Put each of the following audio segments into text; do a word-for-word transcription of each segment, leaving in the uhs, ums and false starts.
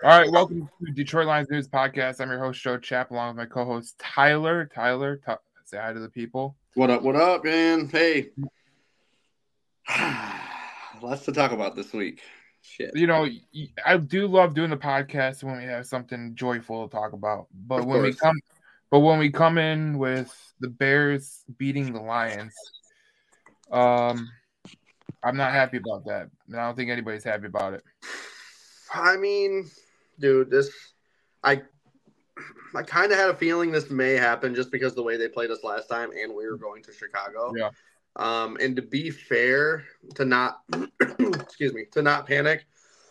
All right, welcome to Detroit Lions News Podcast. I'm your host, Joe Chap, along with my co-host Tyler. Tyler, t- say hi to the people. What up? What up, man? Hey, lots to talk about this week. Shit. You know, I do love doing the podcast when we have something joyful to talk about. But Of when we course. come, but when we come in with the Bears beating the Lions, um, I'm not happy about that. And I don't think anybody's happy about it. I mean, dude, this I I kind of had a feeling this may happen just because of the way they played us last time, and we were going to Chicago. Yeah. Um, and to be fair, to not excuse me, to not panic.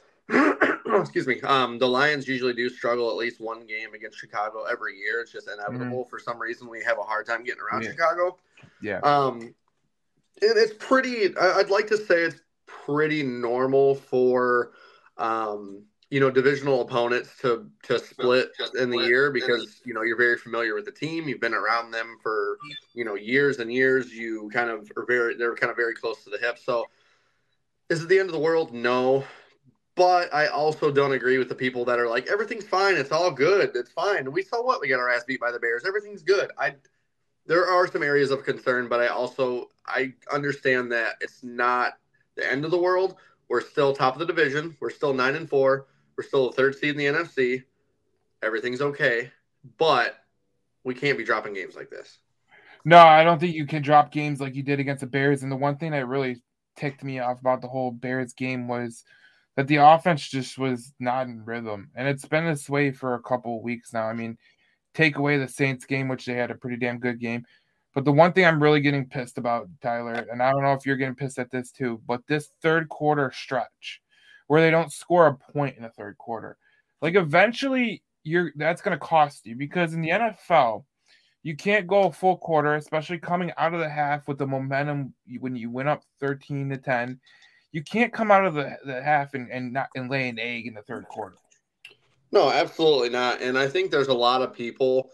excuse me. Um, the Lions usually do struggle at least one game against Chicago every year. It's just inevitable. Mm-hmm. For some reason, we have a hard time getting around yeah. Chicago. Yeah. Um, and it's pretty. I'd like to say it's pretty normal for, um, you know, divisional opponents to to split in the year because you know you're very familiar with the team. You've been around them for you know years and years. You kind of are very. They're kind of very close to the hip. So, is it the end of the world? No. But I also don't agree with the people that are like, everything's fine. It's all good. It's fine. We saw what? We got our ass beat by the Bears. Everything's good. I, there are some areas of concern, but I also, I understand that it's not the end of the world. We're still top of the division. We're still nine and four. We're still the third seed in the N F C. Everything's okay. But we can't be dropping games like this. No, I don't think you can drop games like you did against the Bears. And the one thing that really ticked me off about the whole Bears game was that the offense just was not in rhythm. And it's been this way for a couple of weeks now. I mean, take away the Saints game, which they had a pretty damn good game. But the one thing I'm really getting pissed about, Tyler, and I don't know if you're getting pissed at this too, but this third quarter stretch where they don't score a point in the third quarter. Like eventually you're that's going to cost you because in the N F L, you can't go a full quarter, especially coming out of the half with the momentum when you went up thirteen to ten. You can't come out of the, the half and, and not and lay an egg in the third quarter. No, absolutely not. And I think there's a lot of people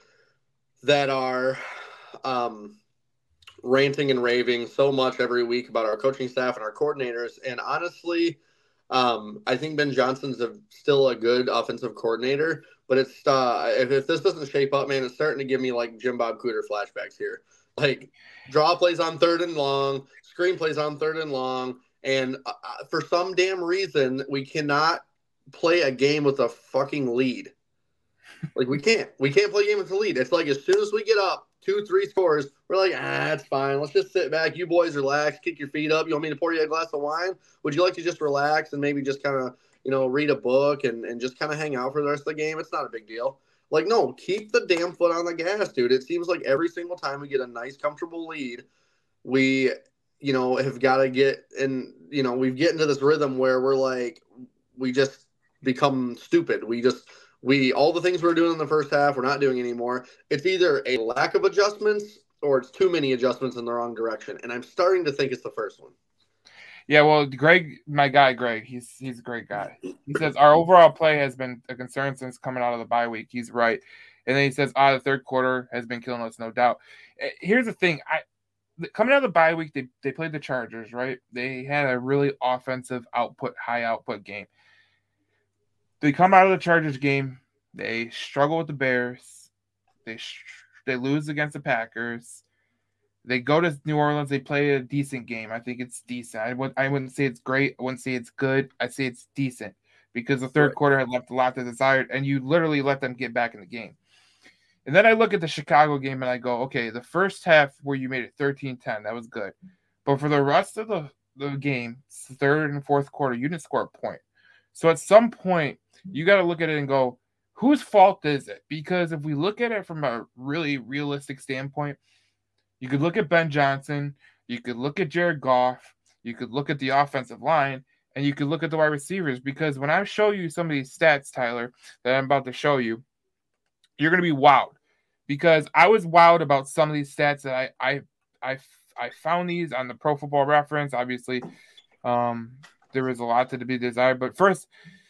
that are um, ranting and raving so much every week about our coaching staff and our coordinators. And honestly, um, I think Ben Johnson's a, still a good offensive coordinator. But it's uh, if, if this doesn't shape up, man, it's starting to give me like Jim Bob Cooter flashbacks here. Like draw plays on third and long, screen plays on third and long. And uh, for some damn reason, we cannot play a game with a fucking lead. Like, we can't. We can't play a game with a lead. It's like as soon as we get up two, three scores, we're like, ah, it's fine. Let's just sit back. You boys relax. Kick your feet up. You want me to pour you a glass of wine? Would you like to just relax and maybe just kind of, you know, read a book and, and just kind of hang out for the rest of the game? It's not a big deal. Like, no, keep the damn foot on the gas, dude. It seems like every single time we get a nice, comfortable lead, we – you know, have got to get in, you know, we get into this rhythm where we're like, we just become stupid. We just, we, all the things we we're doing in the first half, we're not doing anymore. It's either a lack of adjustments or it's too many adjustments in the wrong direction. And I'm starting to think it's the first one. Yeah, well, Greg, my guy, Greg, he's he's a great guy. He says our overall play has been a concern since coming out of the bye week. He's right. And then he says, ah, the third quarter has been killing us, no doubt. Here's the thing. I, Coming out of the bye week, they, they played the Chargers, right? They had a really offensive output, high output game. They come out of the Chargers game, they struggle with the Bears, they they lose against the Packers. They go to New Orleans, they play a decent game. I think it's decent. I, would, I wouldn't say it's great. I wouldn't say it's good. I'd say it's decent because the third right. quarter had left a lot to desired, and you literally let them get back in the game. And then I look at the Chicago game and I go, okay, the first half where you made it thirteen ten, that was good. But for the rest of the, the game, third and fourth quarter, you didn't score a point. So at some point, you got to look at it and go, whose fault is it? Because if we look at it from a really realistic standpoint, you could look at Ben Johnson, you could look at Jared Goff, you could look at the offensive line, and you could look at the wide receivers. Because when I show you some of these stats, Tyler, that I'm about to show you, you're going to be wowed because I was wowed about some of these stats that I I I, I found these on the Pro Football Reference. Obviously, um, there was a lot to be desired. But first,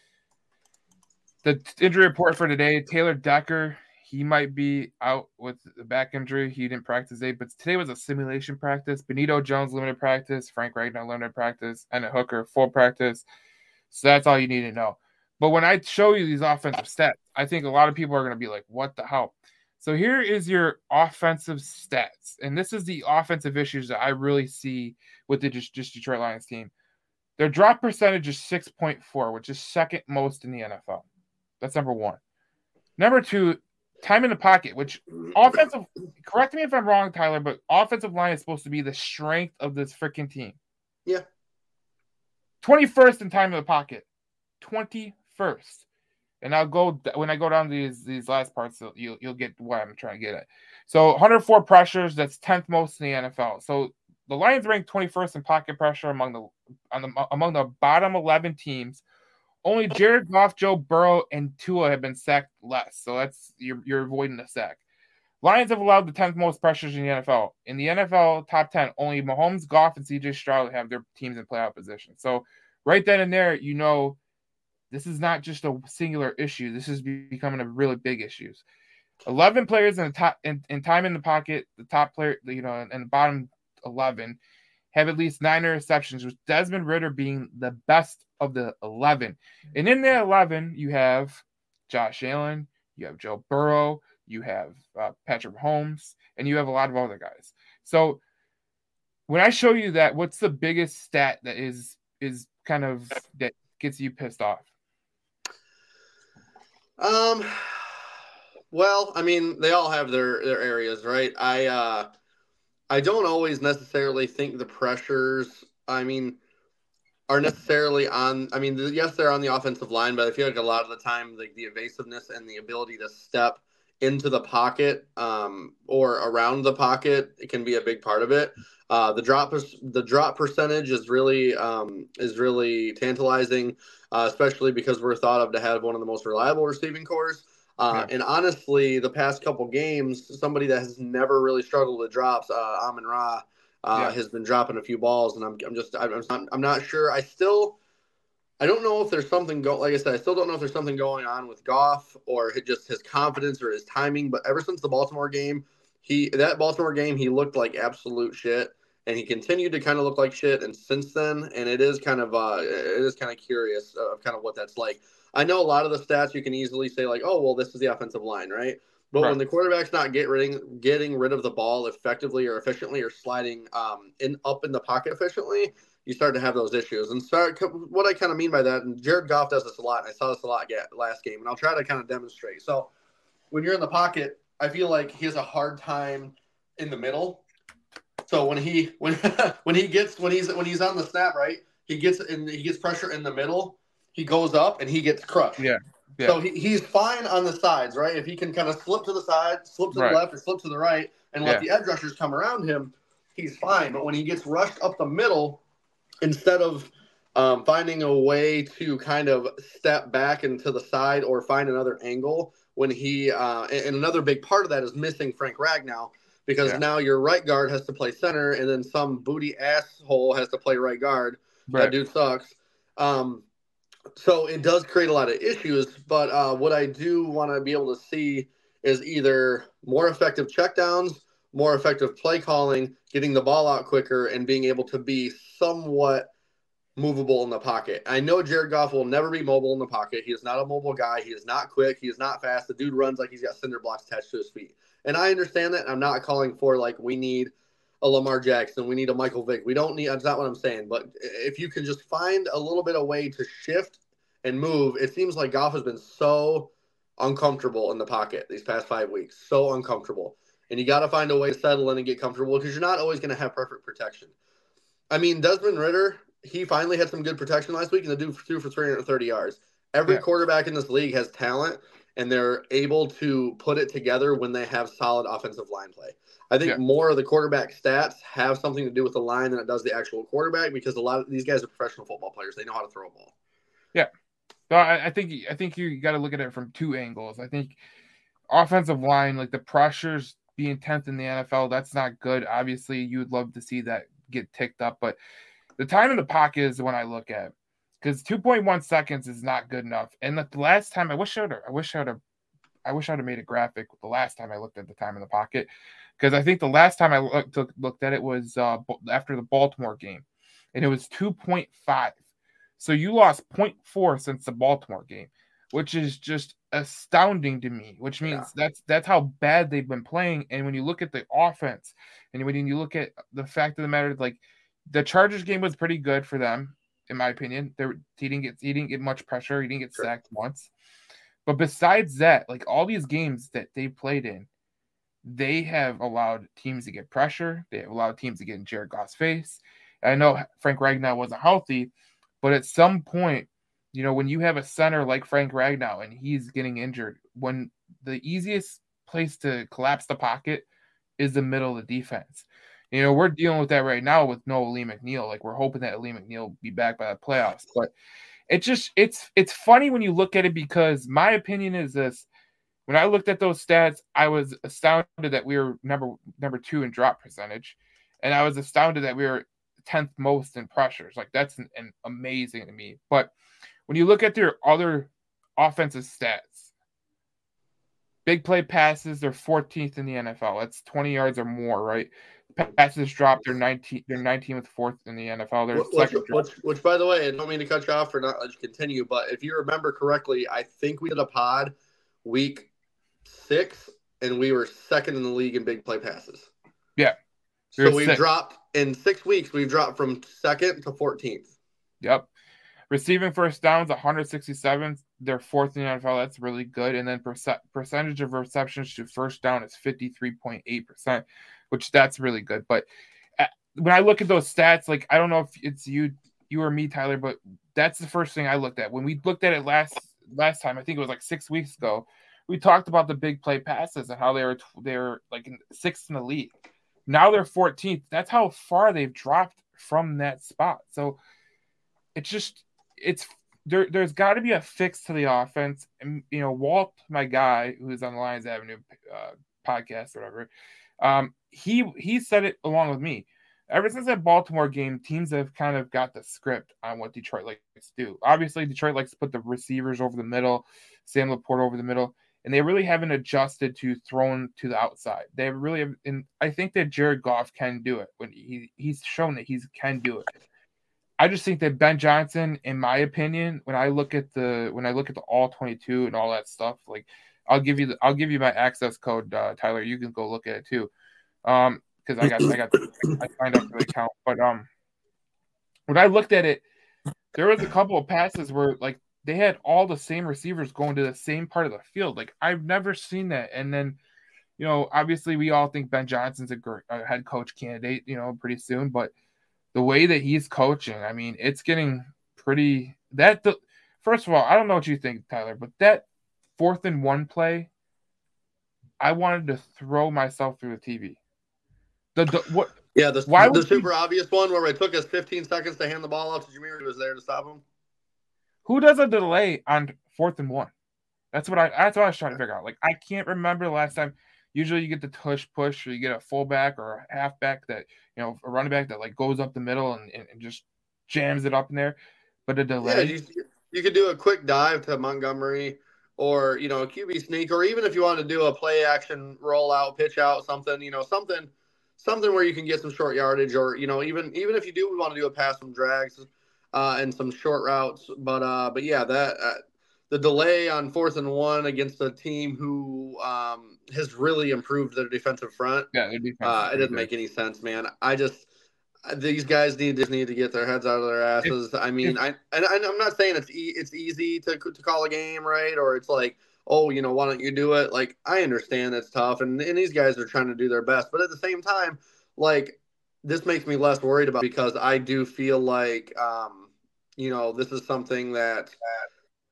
the injury report for today, Taylor Decker, he might be out with the back injury. He didn't practice today, but today was a simulation practice. Benito Jones, limited practice. Frank Ragnow, limited practice. And a Hooker, full practice. So that's all you need to know. But when I show you these offensive stats, I think a lot of people are going to be like, what the hell? So here is your offensive stats. And this is the offensive issues that I really see with the just, just Detroit Lions team. Their drop percentage is six point four, which is second most in the N F L. That's number one. Number two, time in the pocket, which offensive, correct me if I'm wrong, Tyler, but offensive line is supposed to be the strength of this freaking team. Yeah. twenty-first in time in the pocket. twenty-first. And I'll go when I go down these these last parts, you'll you'll get what I'm trying to get at. So one hundred four pressures, that's tenth most in the N F L. So the Lions ranked twenty-first in pocket pressure among the on the among the bottom eleven teams. Only Jared Goff, Joe Burrow, and Tua have been sacked less. So that's you're you're avoiding the sack. Lions have allowed the tenth most pressures in the N F L. In the N F L top ten, only Mahomes, Goff, and C J Stroud have their teams in playoff position. So right then and there, you know, this is not just a singular issue. This is becoming a really big issue. eleven players in the top in, in time in the pocket, the top player, you know, and the bottom eleven have at least nine interceptions, with Desmond Ridder being the best of the eleven. And in the eleven, you have Josh Allen, you have Joe Burrow, you have uh, Patrick Mahomes, and you have a lot of other guys. So when I show you that, what's the biggest stat that is is kind of that gets you pissed off? Um, well, I mean, they all have their, their areas, right? I, uh, I don't always necessarily think the pressures, I mean, are necessarily on, I mean, yes, they're on the offensive line, but I feel like a lot of the time, like the evasiveness and the ability to step into the pocket, um, or around the pocket, it can be a big part of it. Uh, the drop, the drop percentage is really, um, is really tantalizing. Uh, especially because we're thought of to have one of the most reliable receiving cores. Uh, yeah. And honestly, the past couple games, somebody that has never really struggled with drops, uh, Amon Ra, uh, yeah. has been dropping a few balls, and I'm, I'm just, I'm not, I'm not sure. I still, I don't know if there's something go. Like I said, I still don't know if there's something going on with Goff or just his confidence or his timing. But ever since the Baltimore game, he that Baltimore game, he looked like absolute shit. And he continued to kind of look like shit, and since then, and it is kind of uh, it is kind of curious of kind of what that's like. I know a lot of the stats you can easily say like, oh well, this is the offensive line, right? But right. when the quarterback's not get rid, getting rid of the ball effectively or efficiently, or sliding um, in up in the pocket efficiently, you start to have those issues. And start what I kind of mean by that, and Jared Goff does this a lot. And I saw this a lot last game, and I'll try to kind of demonstrate. So when you're in the pocket, I feel like he has a hard time in the middle. So when he when when he gets when he's when he's on the snap, right, he gets in he gets pressure in the middle, he goes up and he gets crushed. Yeah. yeah. So he, he's fine on the sides, right? If he can kind of slip to the side, slip to right. the left, or slip to the right, and let yeah. the edge rushers come around him, he's fine. But when he gets rushed up the middle, instead of um, finding a way to kind of step back into the side or find another angle, when he uh, and another big part of that is missing Frank Ragnow. Because yeah. now your right guard has to play center, and then some booty asshole has to play right guard. Right. That dude sucks. Um, so it does create a lot of issues. But uh, what I do want to be able to see is either more effective checkdowns, more effective play calling, getting the ball out quicker, and being able to be somewhat movable in the pocket. I know Jared Goff will never be mobile in the pocket. He is not a mobile guy. He is not quick. He is not fast. The dude runs like he's got cinder blocks attached to his feet. And I understand that. I'm not calling for, like, we need a Lamar Jackson. We need a Michael Vick. We don't need – that's not what I'm saying. But if you can just find a little bit of way to shift and move, it seems like Goff has been so uncomfortable in the pocket these past five weeks. So uncomfortable. And you got to find a way to settle in and get comfortable because you're not always going to have perfect protection. I mean, Desmond Ridder, he finally had some good protection last week, and the dude threw for three hundred thirty yards. Every yeah. quarterback in this league has talent, and they're able to put it together when they have solid offensive line play. I think yeah. more of the quarterback stats have something to do with the line than it does the actual quarterback, because a lot of these guys are professional football players. They know how to throw a ball. Yeah. So I, I think I think you got to look at it from two angles. I think offensive line, like the pressures being tenth in the N F L, that's not good. Obviously, you would love to see that get ticked up, but the time in the pocket is the one I look at, because two point one seconds is not good enough. And the last time, I wish I would have, I wish I would have, I wish I would have made a graphic the last time I looked at the time in the pocket, because I think the last time I looked looked at it was uh, after the Baltimore game, and it was two point five. So you lost zero point four since the Baltimore game, which is just astounding to me, which means yeah. that's that's how bad they've been playing. And when you look at the offense, and when you look at the fact of the matter, like the Chargers game was pretty good for them, in my opinion. They he didn't get he didn't get much pressure, he didn't get sure. sacked once. But besides that, like all these games that they played in, they have allowed teams to get pressure. They have allowed teams to get in Jared Goff's face. I know Frank Ragnow wasn't healthy, but at some point, you know, when you have a center like Frank Ragnow and he's getting injured, when the easiest place to collapse the pocket is the middle of the defense. You know, we're dealing with that right now with no Lee McNeil. Like, we're hoping that Lee McNeil will be back by the playoffs. But it just, it's it's funny when you look at it, because my opinion is this. When I looked at those stats, I was astounded that we were number number two in drop percentage. And I was astounded that we were tenth most in pressures. Like, that's an, an amazing to me. But when you look at their other offensive stats, big play passes, they're fourteenth in the N F L. That's twenty yards or more, right? Passes dropped, they're nineteen. They're nineteenth fourth in the N F L. They're which, second. Which, which, by the way, I don't mean to cut you off or not let you continue, but if you remember correctly, I think we did a pod week six, and we were second in the league in big play passes. Yeah. So we've six. dropped in six weeks. We've dropped from second to fourteenth. Yep. Receiving first downs, one hundred sixty-seven. They're fourth in the N F L. That's really good. And then perce- percentage of receptions to first down is fifty-three point eight percent, which that's really good. But when I look at those stats, like, I don't know if it's you, you or me, Tyler, but that's the first thing I looked at. When we looked at it last last time, I think it was like six weeks ago, we talked about the big play passes and how they were they were like in sixth in the league. Now they're fourteenth. That's how far they've dropped from that spot. So it's just it's there. There's got to be a fix to the offense. And you know, Walt, my guy, who's on the Lions Avenue uh, podcast or whatever, um, he he said it along with me. Ever since that Baltimore game, teams have kind of got the script on what Detroit likes to do. Obviously, Detroit likes to put the receivers over the middle, Sam Laporta over the middle, and they really haven't adjusted to throwing to the outside. They really have, and I think that Jared Goff can do it. When he he's shown that he can do it. I just think that Ben Johnson, in my opinion, when I look at the when I look at the all twenty-two and all that stuff, like I'll give you the, I'll give you my access code, uh, Tyler. You can go look at it too. Um, because I got I got I signed up for the account. But um, when I looked at it, there was a couple of passes where like they had all the same receivers going to the same part of the field. Like, I've never seen that. And then, you know, obviously we all think Ben Johnson's a, great, a head coach candidate, you know, pretty soon. But the way that he's coaching, I mean, it's getting pretty. That the first of all, I don't know what you think, Tyler, but that fourth and one play, I wanted to throw myself through the T V. The, the what? Yeah, the, why the super we, obvious one where it took us fifteen seconds to hand the ball off to Jameer, who was there to stop him. Who does a delay on fourth and one? That's what I. That's what I was trying to figure out. Like, I can't remember the last time. Usually, you get the tush push, or you get a fullback or a halfback that you know, a running back that like goes up the middle and, and, and just jams it up in there. But a delay. Yeah, you, you could do a quick dive to Montgomery, or you know, a Q B sneak, or even if you want to do a play action rollout, pitch out, something, you know, something. Something where you can get some short yardage, or you know, even even if you do want to do a pass from drags uh, and some short routes, but uh, but yeah, that uh, the delay on fourth and one against a team who um, has really improved their defensive front. Yeah, their defense. Uh, it didn't make any sense, man. I just these guys need just need to get their heads out of their asses. If, I mean, if, I and I'm not saying it's e- it's easy to to call a game, right? Or it's like, oh, you know, why don't you do it? Like, I understand it's tough, and, and these guys are trying to do their best. But at the same time, like, this makes me less worried about it because I do feel like, um, you know, this is something that, that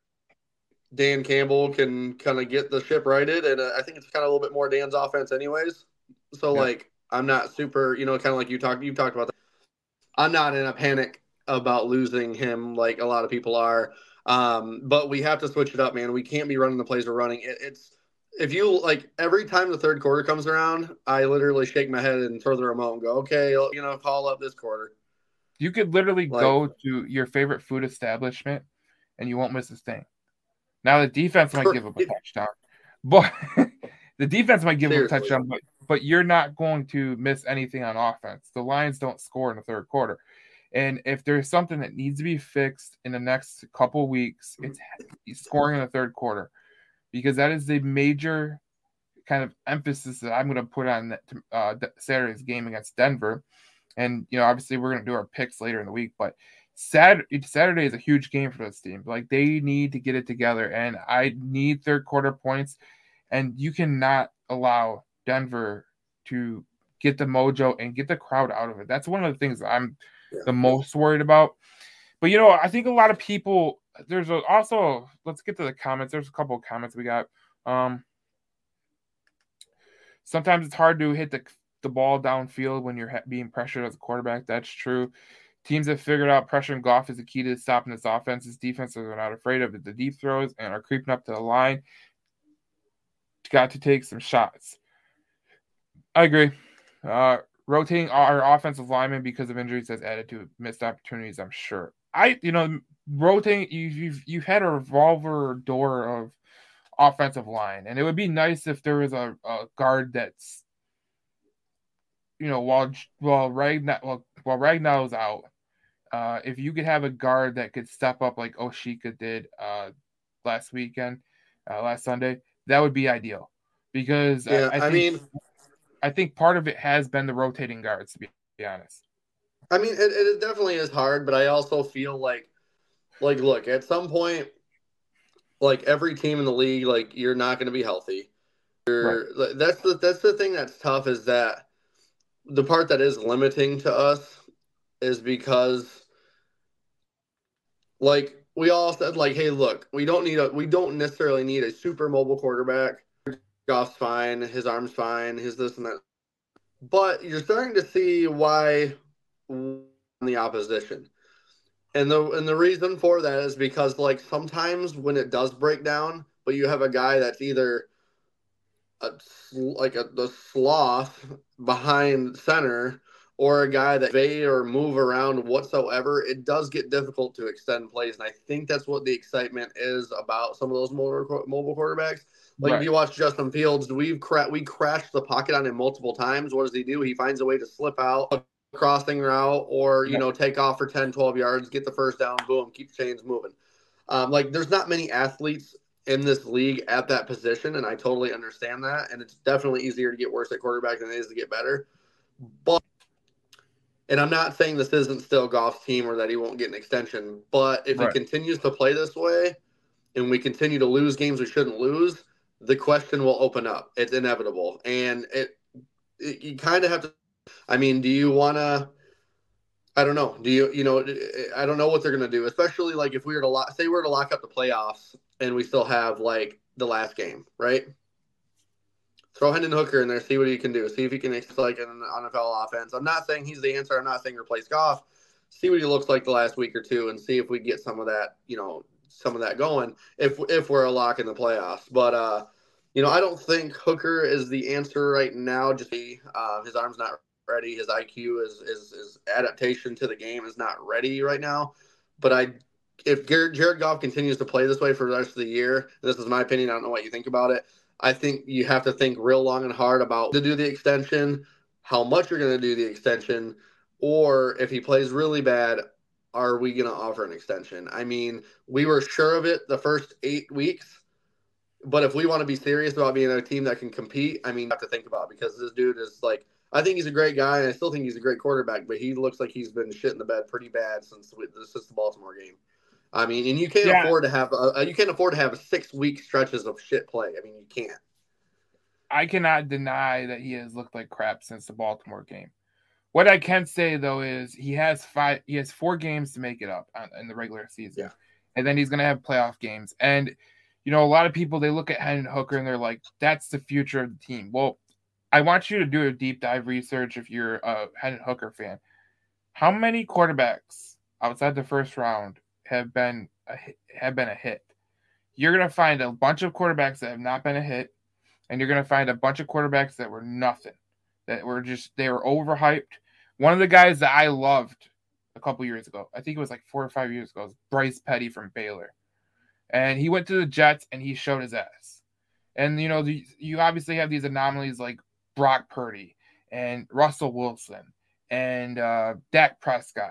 Dan Campbell can kind of get the ship righted. And uh, I think it's kind of a little bit more Dan's offense anyways. So, yeah. like, I'm not super, you know, kind of like you talked, you talked about that. I'm not in a panic about losing him like a lot of people are. Um, but we have to switch it up, man. We can't be running the plays we're running. It, it's if you like every time the third quarter comes around, I literally shake my head and throw the remote and go, okay, you know, call up this quarter. You could literally like, go to your favorite food establishment and you won't miss a thing. Now the defense might give up a touchdown, but the defense might give seriously. up a touchdown, but, but you're not going to miss anything on offense. The Lions don't score in the third quarter. And if there's something that needs to be fixed in the next couple weeks, it's scoring in the third quarter, because that is the major kind of emphasis that I'm going to put on uh, Saturday's game against Denver. And, you know, obviously we're going to do our picks later in the week, but Saturday, Saturday is a huge game for this team. Like, they need to get it together, and I need third quarter points, and you cannot allow Denver to get the mojo and get the crowd out of it. That's one of the things I'm yeah. the most worried about. But, you know, I think a lot of people, there's a, also, let's get to the comments. There's a couple of comments we got. Um, sometimes it's hard to hit the, the ball downfield when you're being pressured as a quarterback. That's true. Teams have figured out pressuring Goff is the key to stopping this offense. This defenses are not afraid of the deep throws and are creeping up to the line. Got to take some shots. I agree. Uh, rotating our offensive linemen because of injuries has added to missed opportunities, I'm sure. I, you know, rotating, you, you've, you've had a revolver door of offensive line, and it would be nice if there was a, a guard that's, you know, while while Ragnar while, while Ragnar's out, uh, if you could have a guard that could step up like Oshika did uh, last weekend, uh, last Sunday, that would be ideal. Because yeah, I, I, I think, mean, I think part of it has been the rotating guards, to be, be honest. I mean, it, it definitely is hard, but I also feel like, like, look, at some point, like every team in the league, like you're not going to be healthy. You're, right. That's the that's the thing that's tough, is that the part that is limiting to us is because, like, we all said, like, hey, look, we don't need a we don't necessarily need a super mobile quarterback. Goff's fine, his arm's fine, his this and that. But you're starting to see why the opposition. And the and the reason for that is because, like, sometimes when it does break down, but you have a guy that's either a, like a the sloth behind center, or a guy that they or move around whatsoever, it does get difficult to extend plays. And I think that's what the excitement is about some of those mobile, mobile quarterbacks. Like, right. If you watch Justin Fields, we've cra- we crashed the pocket on him multiple times. What does he do? He finds a way to slip out a crossing route, or, you know, take off for ten, twelve yards, get the first down, boom, keep the chains moving. Um, like, there's not many athletes in this league at that position, and I totally understand that. And it's definitely easier to get worse at quarterback than it is to get better. But, and I'm not saying this isn't still Goff's team or that he won't get an extension, but if right. he continues to play this way and we continue to lose games we shouldn't lose, the question will open up. It's inevitable. And it, it you kind of have to, I mean, do you want to, I don't know. Do you, you know, I don't know what they're going to do, especially like if we were to lock, say we're to lock up the playoffs and we still have like the last game, right? Throw Hendon Hooker in there, see what he can do. See if he can like an N F L offense. I'm not saying he's the answer. I'm not saying replace Goff. See what he looks like the last week or two, and see if we get some of that, you know, some of that going. If if we're a lock in the playoffs, but uh, you know, I don't think Hooker is the answer right now. Just uh, his arm's not ready. His I Q is is is adaptation to the game is not ready right now. But I, if Jared, Jared Goff continues to play this way for the rest of the year, this is my opinion. I don't know what you think about it. I think you have to think real long and hard about to do the extension, how much you're going to do the extension, or if he plays really bad, are we going to offer an extension? I mean, we were sure of it the first eight weeks, but if we want to be serious about being a team that can compete, I mean, you have to think about it, because this dude is like, I think he's a great guy, and I still think he's a great quarterback, but he looks like he's been shit in the bed pretty bad since since the Baltimore game. I mean, and you can't yeah. afford to have a, you can't afford to have six week stretches of shit play. I mean, you can't. I cannot deny that he has looked like crap since the Baltimore game. What I can say though is he has five, he has four games to make it up in the regular season, yeah. and then he's going to have playoff games. And you know, a lot of people, they look at Hendon Hooker and they're like, "That's the future of the team." Well, I want you to do a deep dive research if you're a Hendon Hooker fan. How many quarterbacks outside the first round have been a hit, have been a hit? You're going to find a bunch of quarterbacks that have not been a hit, and you're going to find a bunch of quarterbacks that were nothing, that were just, they were overhyped. One of the guys that I loved a couple years ago, I think it was like four or five years ago, was Bryce Petty from Baylor. And he went to the Jets and he showed his ass. And, you know, the, you obviously have these anomalies like Brock Purdy and Russell Wilson and uh, Dak Prescott.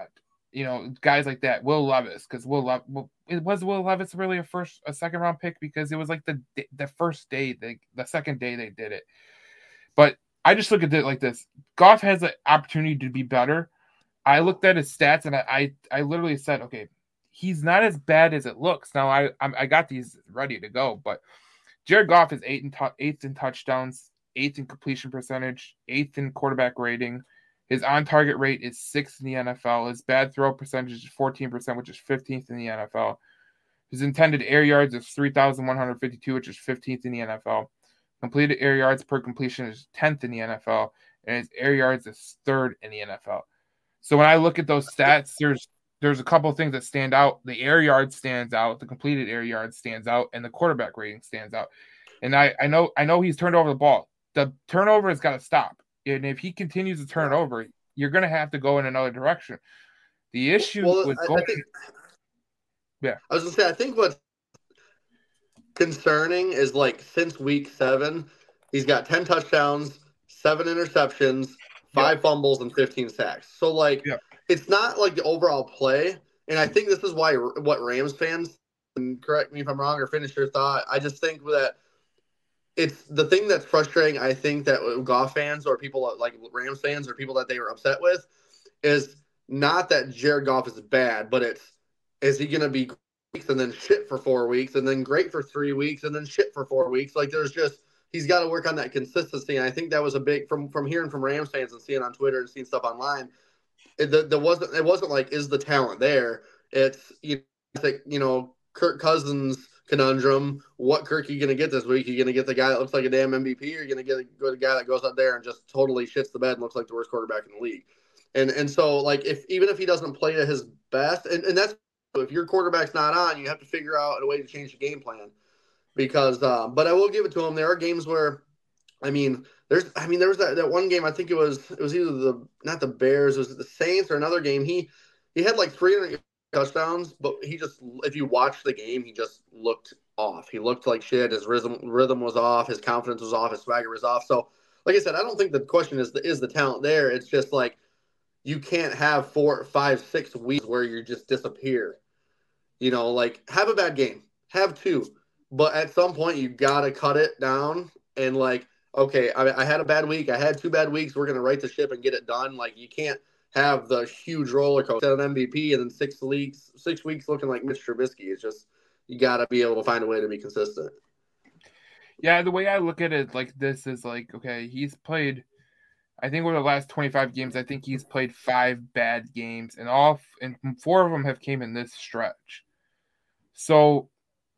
you know, guys like that, Will Levis, because Will Levis, it was Will Levis really a first, a second round pick because it was like the the first day, they, the second day they did it. But I just look at it like this: Goff has an opportunity to be better. I looked at his stats and I, I, I literally said, okay, he's not as bad as it looks. Now I, I got these ready to go, but Jared Goff is eight in t- eighth in touchdowns, eighth in completion percentage, eighth in quarterback rating. His on-target rate is sixth in the N F L. His bad throw percentage is fourteen percent, which is fifteenth in the N F L. His intended air yards is three thousand one hundred fifty-two, which is fifteenth in the N F L. Completed air yards per completion is tenth in the N F L, and his air yards is third in the N F L. So when I look at those stats, there's there's a couple of things that stand out. The air yard stands out, the completed air yard stands out, and the quarterback rating stands out. And I, I know I know he's turned over the ball. The turnover has got to stop. And if he continues to turn it over, you're going to have to go in another direction. The issue well, with I, going, I think, yeah, I was gonna say, I think what's concerning is like since week seven, he's got ten touchdowns, seven interceptions, five yep. fumbles, and fifteen sacks. So like, yep. it's not like the overall play. And I think this is why what Rams fans, and correct me if I'm wrong or finish your thought. I just think that it's the thing that's frustrating. I think that Goff fans or people like Rams fans or people that they were upset with is not that Jared Goff is bad, but it's is he going to be weeks and then shit for four weeks and then great for three weeks and then shit for four weeks. Like there's just he's got to work on that consistency. And I think that was a big from from hearing from Rams fans and seeing on Twitter and seeing stuff online. It the, there wasn't it wasn't like is the talent there? It's you know, you know Kirk Cousins conundrum. What Kirk are you going to get this week? Are you going to get the guy that looks like a damn M V P, or are you going to get a good guy that goes out there and just totally shits the bed and looks like the worst quarterback in the league? And and so like if even if he doesn't play at his best, and, and that's if your quarterback's not on, you have to figure out a way to change the game plan. Because, uh, but I will give it to him. There are games where, I mean, there's, I mean, there was that, that one game. I think it was, it was either the not the Bears, it was the Saints or another game. He he had like three hundred touchdowns, but he just, if you watch the game, he just looked off. He looked like shit. His rhythm rhythm was off. His confidence was off. His swagger was off. So, like I said, I don't think the question is the, is the talent there. It's just like you can't have four, five, six weeks where you just disappear. You know, like have a bad game, have two, but at some point you gotta cut it down and like, okay, I, I had a bad week, I had two bad weeks, we're gonna right the ship and get it done. Like you can't have the huge roller coaster at an M V P and then six weeks, six weeks looking like Mitch Trubisky. It's just you gotta be able to find a way to be consistent. Yeah, the way I look at it like this is like, okay, he's played. I think over the last twenty-five games, I think he's played five bad games, and all and four of them have came in this stretch. So,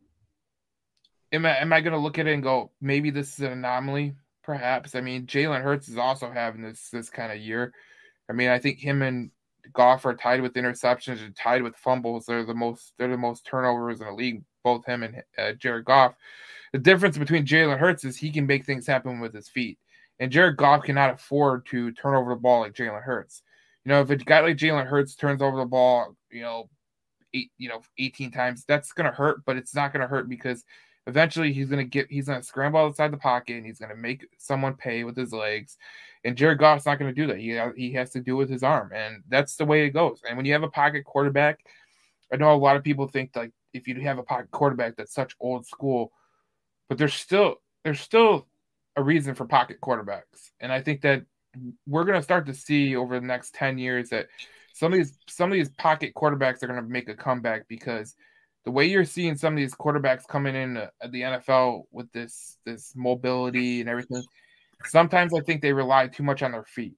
am I am I going to look at it and go, maybe this is an anomaly? Perhaps. I mean, Jalen Hurts is also having this this kind of year. I mean, I think him and Goff are tied with interceptions and tied with fumbles. They're the most they're the most turnovers in the league. Both him and uh, Jared Goff. The difference between Jalen Hurts is he can make things happen with his feet. And Jared Goff cannot afford to turn over the ball like Jalen Hurts. You know, if a guy like Jalen Hurts turns over the ball, you know, eight, you know, eighteen times, that's going to hurt, but it's not going to hurt because eventually he's going to get, he's going to scramble outside the pocket and he's going to make someone pay with his legs. And Jared Goff's not going to do that. He, he has to do it with his arm. And that's the way it goes. And when you have a pocket quarterback, I know a lot of people think like if you have a pocket quarterback that's such old school, but there's still, there's still, a reason for pocket quarterbacks. And I think that we're going to start to see over the next ten years that some of these some of these pocket quarterbacks are going to make a comeback because the way you're seeing some of these quarterbacks coming in at the N F L with this this mobility and everything, sometimes I think they rely too much on their feet.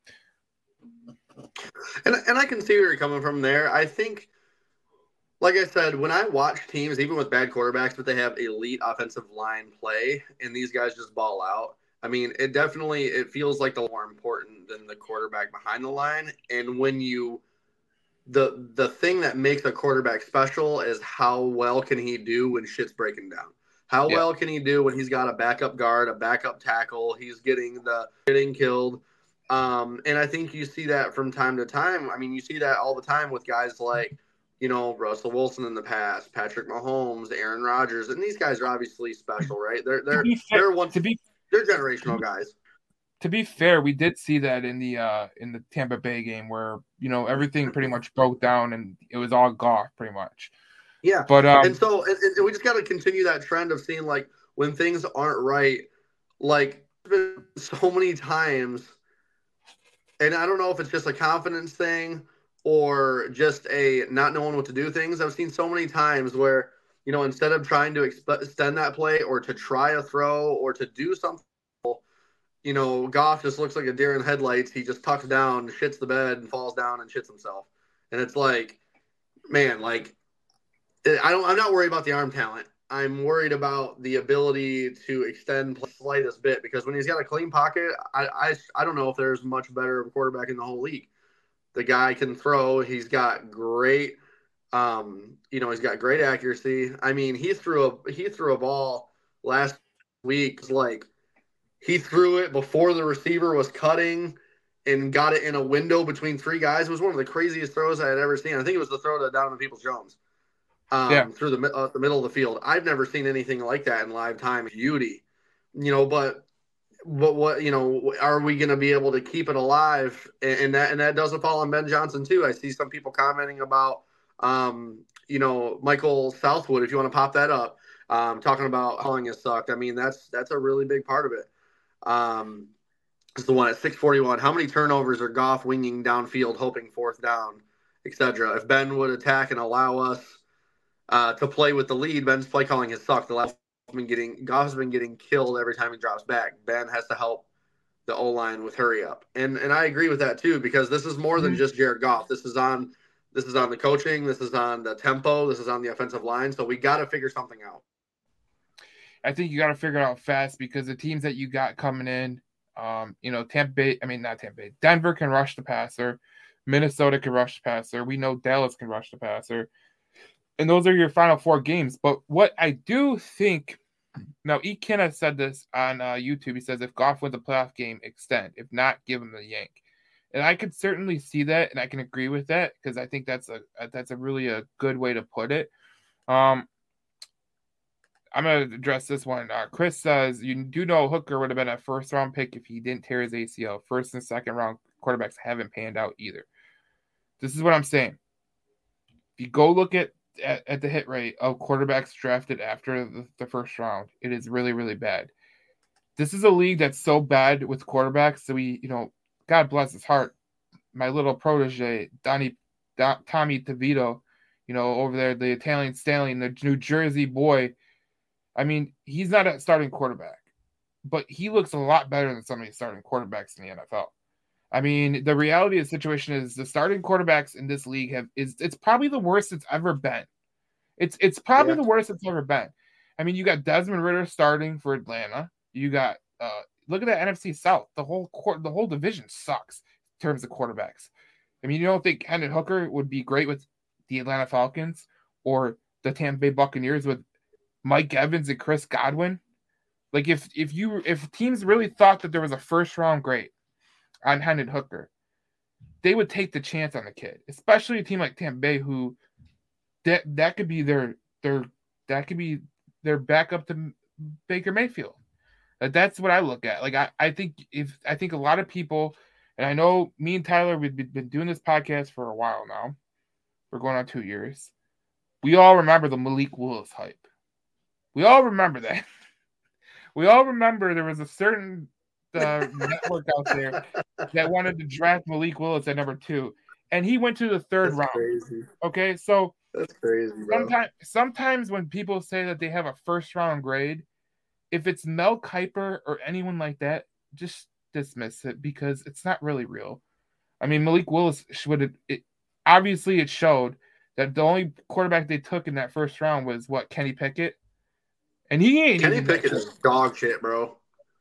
And and I can see where you're coming from there. I think like I said, when I watch teams, even with bad quarterbacks, but they have elite offensive line play, and these guys just ball out. I mean, it definitely it feels like the more important than the quarterback behind the line. And when you, the the thing that makes a quarterback special is how well can he do when shit's breaking down. How yeah. well can he do when he's got a backup guard, a backup tackle? He's getting the getting killed. Um, and I think you see that from time to time. I mean, you see that all the time with guys like. You know, Russell Wilson in the past, Patrick Mahomes, Aaron Rodgers, and these guys are obviously special, right? They're they're fair, they're one to be they're generational guys. to be fair, we did see that in the uh, in the Tampa Bay game where, you know, everything pretty much broke down and it was all Goff pretty much. Yeah. But um, and so and, and we just got to continue that trend of seeing, like, when things aren't right, like, so many times, and I don't know if it's just a confidence thing or just a not knowing what to do things. I've seen so many times where, you know, instead of trying to exp- extend that play or to try a throw or to do something, you know, Goff just looks like a deer in headlights. He just tucks down, shits the bed, and falls down and shits himself. And it's like, man, like, I don't. I'm not worried about the arm talent. I'm worried about the ability to extend the slightest bit, because when he's got a clean pocket, I, I, I don't know if there's much better of a quarterback in the whole league. The guy can throw. He's got great, um, you know, he's got great accuracy. I mean, he threw a he threw a ball last week, like, he threw it before the receiver was cutting and got it in a window between three guys. It was one of the craziest throws I had ever seen. I think it was the throw to Donovan Peoples-Jones. Um, yeah. through the uh, the middle of the field. I've never seen anything like that in live time. Beauty, you know. But but what you know? Are we going to be able to keep it alive? And, and that and that doesn't fall on Ben Johnson too. I see some people commenting about, um, you know, Michael Southwood. If you want to pop that up, um, talking about calling it sucked. I mean, that's that's a really big part of it. Um, it's the one at six forty-one. How many turnovers are Goff winging downfield, hoping fourth down, et cetera? If Ben would attack and allow us Uh, to play with the lead, Ben's play calling has sucked. The last been getting Goff's been getting killed every time he drops back. Ben has to help the O line with hurry up, and and I agree with that too, because this is more than just Jared Goff. This is on this is on the coaching. This is on the tempo. This is on the offensive line. So we got to figure something out. I think you got to figure it out fast, because the teams that you got coming in, um, you know, Tampa Bay. I mean, not Tampa Bay. Denver can rush the passer. Minnesota can rush the passer. We know Dallas can rush the passer. And those are your final four games. But what I do think, now E. Kenna said this on uh, YouTube. He says, if Goff wins a playoff game, extend. If not, give him the yank. And I could certainly see that, and I can agree with that, because I think that's a that's a really a good way to put it. Um, I'm going to address this one. Uh, Chris says, you do know Hooker would have been a first round pick if he didn't tear his A C L. First and second round quarterbacks haven't panned out either. This is what I'm saying. If you go look at At, at the hit rate of quarterbacks drafted after the, the first round, it is really, really bad. This is a league that's so bad with quarterbacks. So we, you know, God bless his heart, my little protege, Donnie, Don, Tommy DeVito, you know, over there, the Italian stallion, the New Jersey boy. I mean, he's not a starting quarterback, but he looks a lot better than some of the starting quarterbacks in the N F L. I mean, the reality of the situation is the starting quarterbacks in this league have is it's probably the worst it's ever been. It's it's probably Yeah. the worst it's ever been. I mean, you got Desmond Ridder starting for Atlanta. You got uh, look at the N F C South. The whole the whole division sucks in terms of quarterbacks. I mean, you don't think Hendon Hooker would be great with the Atlanta Falcons or the Tampa Bay Buccaneers with Mike Evans and Chris Godwin? Like if if you if teams really thought that there was a first round grade on Hendon Hooker, they would take the chance on the kid, especially a team like Tampa Bay, who that that could be their their that could be their backup to Baker Mayfield. That's what I look at. Like I, I think if I think a lot of people, and I know me and Tyler, we've been doing this podcast for a while now. We're going on two years. We all remember the Malik Willis hype. We all remember that. We all remember there was a certain uh, network out there that wanted to draft Malik Willis at number two, and he went to the third That's round. Crazy. Okay, so that's crazy, bro. Sometimes, sometimes when people say that they have a first round grade, if it's Mel Kiper or anyone like that, just dismiss it, because it's not really real. I mean, Malik Willis would have, it, obviously it showed that the only quarterback they took in that first round was what, Kenny Pickett, and he ain't Kenny even Pickett is dog shit, bro.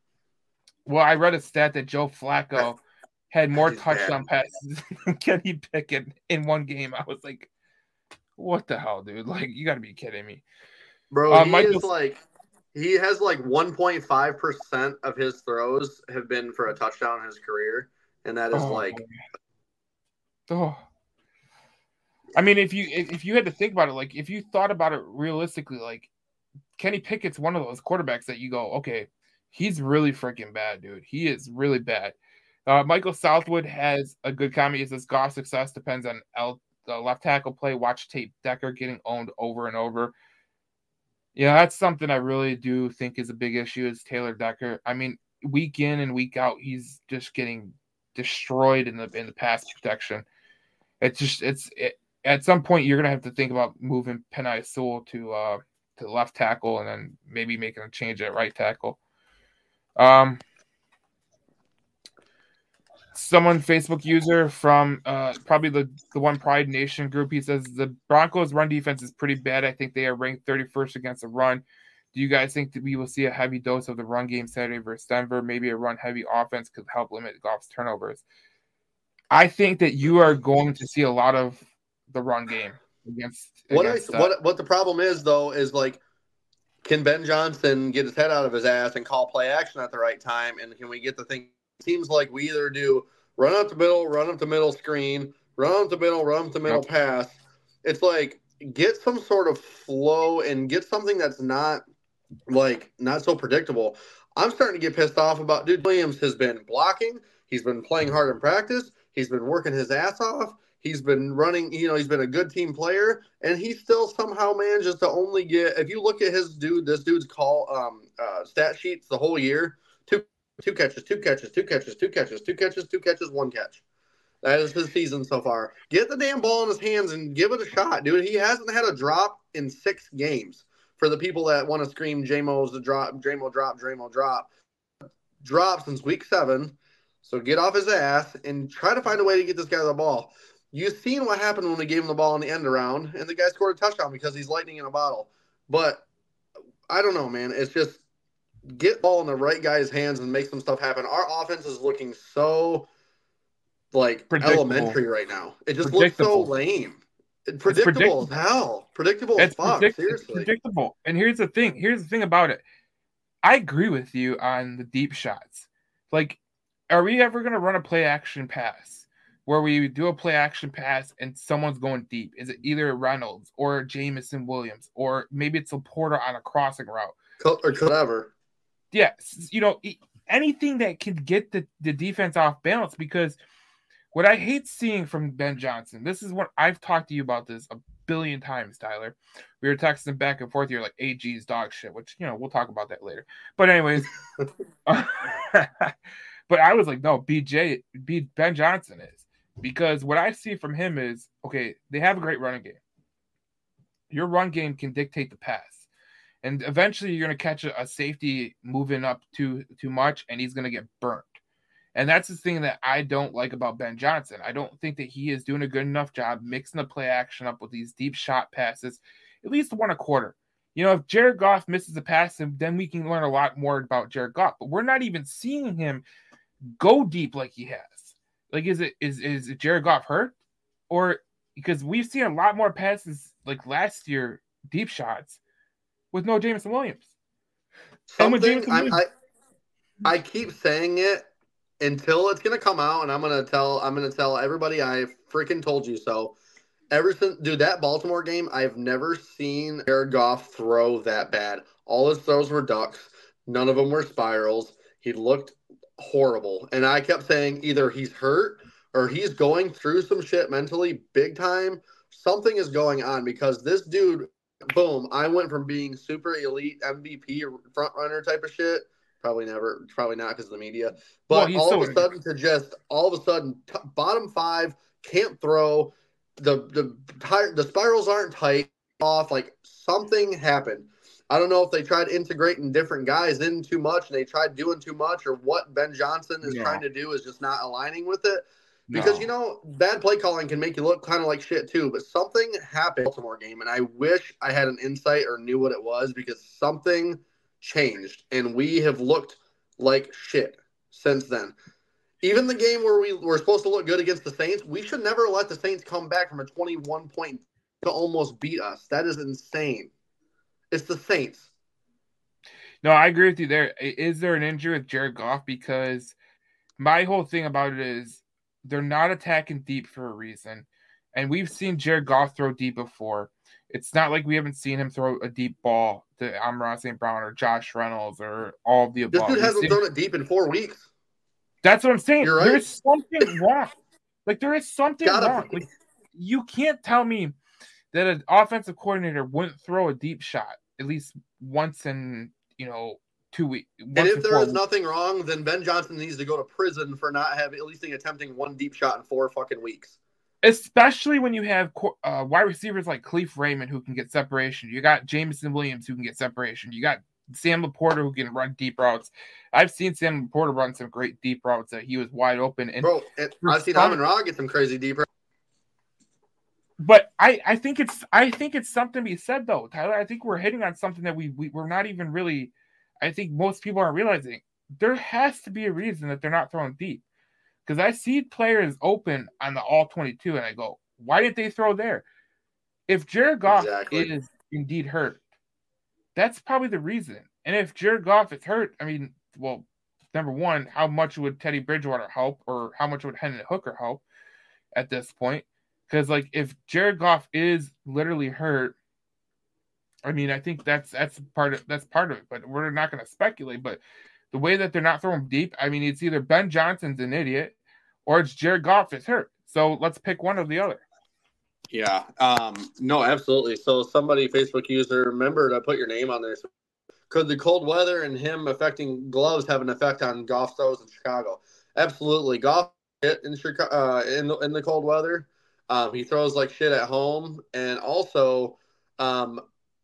Well, I read a stat that Joe Flacco had more He's touchdown bad. passes than Kenny Pickett in one game. I was like, what the hell, dude? Like, you got to be kidding me. Bro, Uh, he Michael, is like, he has like one point five percent of his throws have been for a touchdown in his career. And that is oh, like, oh. I mean, if you if you had to think about it, like if you thought about it realistically, like Kenny Pickett's one of those quarterbacks that you go, okay, He's really freaking bad, dude. He is really bad. Uh, Michael Southwood has a good comment. He says Goff's success depends on L, the left tackle play. Watch tape. Decker getting owned over and over. Yeah, that's something I really do think is a big issue is Taylor Decker. I mean, week in and week out, he's just getting destroyed in the in the pass protection. It's just it's it, at some point you're gonna have to think about moving Penei Sewell to uh to left tackle and then maybe making a change at right tackle. Um, someone Facebook user from uh probably the the one Pride Nation group. He says the Broncos run defense is pretty bad. I think they are ranked thirty-first against the run. Do you guys think that we will see a heavy dose of the run game Saturday versus Denver? Maybe a run heavy offense could help limit Goff's turnovers. I think that you are going to see a lot of the run game against. What against, I, uh, what what the problem is though is like, can Ben Johnson get his head out of his ass and call play action at the right time? And can we get the thing? It seems like we either do run up the middle, run up the middle screen, run up the middle, run up the middle Yep. pass. It's like get some sort of flow and get something that's not like not so predictable. I'm starting to get pissed off about dude Williams has been blocking. He's been playing hard in practice. He's been working his ass off. He's been running, you know, he's been a good team player, and he still somehow manages to only get, if you look at his dude, this dude's call um uh, stat sheets the whole year, two two catches, two catches, two catches, two catches, two catches, two catches, one catch. That is his season so far. Get the damn ball in his hands and give it a shot, dude. He hasn't had a drop in six games. For the people that want to scream J-Mo's the drop, J-Mo drop, J-Mo drop, drop since week seven. So get off his ass and try to find a way to get this guy the ball. You've seen what happened when we gave him the ball in the end around, and the guy scored a touchdown because he's lightning in a bottle. But I don't know, man. It's just get ball in the right guy's hands and make some stuff happen. Our offense is looking so like elementary right now. It just looks so lame. Predictable, predictable as hell. Predictable it's as fuck. Predict- seriously. It's predictable. And here's the thing. Here's the thing about it. I agree with you on the deep shots. Like, are we ever going to run a play action pass where we do a play action pass and someone's going deep? Is it either Reynolds or Jameson Williams or maybe it's Laporta on a crossing route or whatever? Yeah, you know, anything that can get the, the defense off balance, because what I hate seeing from Ben Johnson, this is what I've talked to you about this a billion times, Tyler. We were texting back and forth. You're like, A G's dog shit, which, you know, we'll talk about that later. But anyways, uh, but I was like, no, B J, B, Ben Johnson is. Because what I see from him is, okay, they have a great running game. Your run game can dictate the pass. And eventually you're going to catch a, a safety moving up too, too much, and he's going to get burnt. And that's the thing that I don't like about Ben Johnson. I don't think that he is doing a good enough job mixing the play action up with these deep shot passes, at least one a quarter. You know, if Jared Goff misses a pass, then we can learn a lot more about Jared Goff. But we're not even seeing him go deep like he has. Like, is it is is Jared Goff hurt? Or because we've seen a lot more passes like last year, deep shots, with no Jameson Williams. Something, Jameson Williams. I, I keep saying it until it's gonna come out, and I'm gonna tell I'm gonna tell everybody I freaking told you so. Ever since, dude, that Baltimore game, I've never seen Jared Goff throw that bad. All his throws were ducks. None of them were spirals. He looked horrible, and I kept saying either he's hurt or he's going through some shit mentally, big time. Something is going on because this dude, boom, I went from being super elite M V P front runner type of shit. Probably never, probably not because of the media. But well, all so of a sudden to just all of a sudden t- bottom five, can't throw. The the tire, the spirals aren't tight off. Like something happened. I don't know if they tried integrating different guys in too much and they tried doing too much, or what Ben Johnson is no. trying to do is just not aligning with it. Because, no. you know, bad play calling can make you look kind of like shit too. But something happened in the Baltimore game, and I wish I had an insight or knew what it was, because something changed, and we have looked like shit since then. Even the game where we were supposed to look good against the Saints, we should never let the Saints come back from a twenty-one point to almost beat us. That is insane. It's the Saints. No, I agree with you there. Is there an injury with Jared Goff? Because my whole thing about it is they're not attacking deep for a reason. And we've seen Jared Goff throw deep before. It's not like we haven't seen him throw a deep ball to Amon-Ra Saint Brown or Josh Reynolds or all of the This above. dude hasn't seen... thrown it deep in four weeks. That's what I'm saying. You're right. There's something wrong. Like, there is something Gotta wrong. Like, you can't tell me that an offensive coordinator wouldn't throw a deep shot at least once in, you know, two weeks. And if there is weeks. nothing wrong, then Ben Johnson needs to go to prison for not having at least attempting one deep shot in four fucking weeks. Especially when you have uh, wide receivers like Khalif Raymond who can get separation. You got Jameson Williams who can get separation. You got Sam Laporta who can run deep routes. I've seen Sam Laporta run some great deep routes that he was wide open. And Bro, and I've seen Amon-Ra get some crazy deep routes. But I, I think it's I think it's something to be said though, Tyler. I think we're hitting on something that we, we we're not even really. I think most people aren't realizing. There has to be a reason that they're not throwing deep. Because I see players open on the all twenty-two, and I go, why didn't they throw there? If Jared Goff exactly. is indeed hurt, that's probably the reason. And if Jared Goff is hurt, I mean, well, number one, how much would Teddy Bridgewater help, or how much would Hendon Hooker help at this point? Because, like, if Jared Goff is literally hurt, I mean, I think that's that's part of that's part of it. But we're not going to speculate. But the way that they're not throwing deep, I mean, it's either Ben Johnson's an idiot or it's Jared Goff is hurt. So let's pick one or the other. Yeah. Um, no, absolutely. So somebody, Facebook user, remember to put your name on there. So could the cold weather and him affecting gloves have an effect on Goff throws in Chicago? Absolutely. Goff hit in Chicago uh, in the, in the cold weather. Um, he throws like shit at home, and also, um,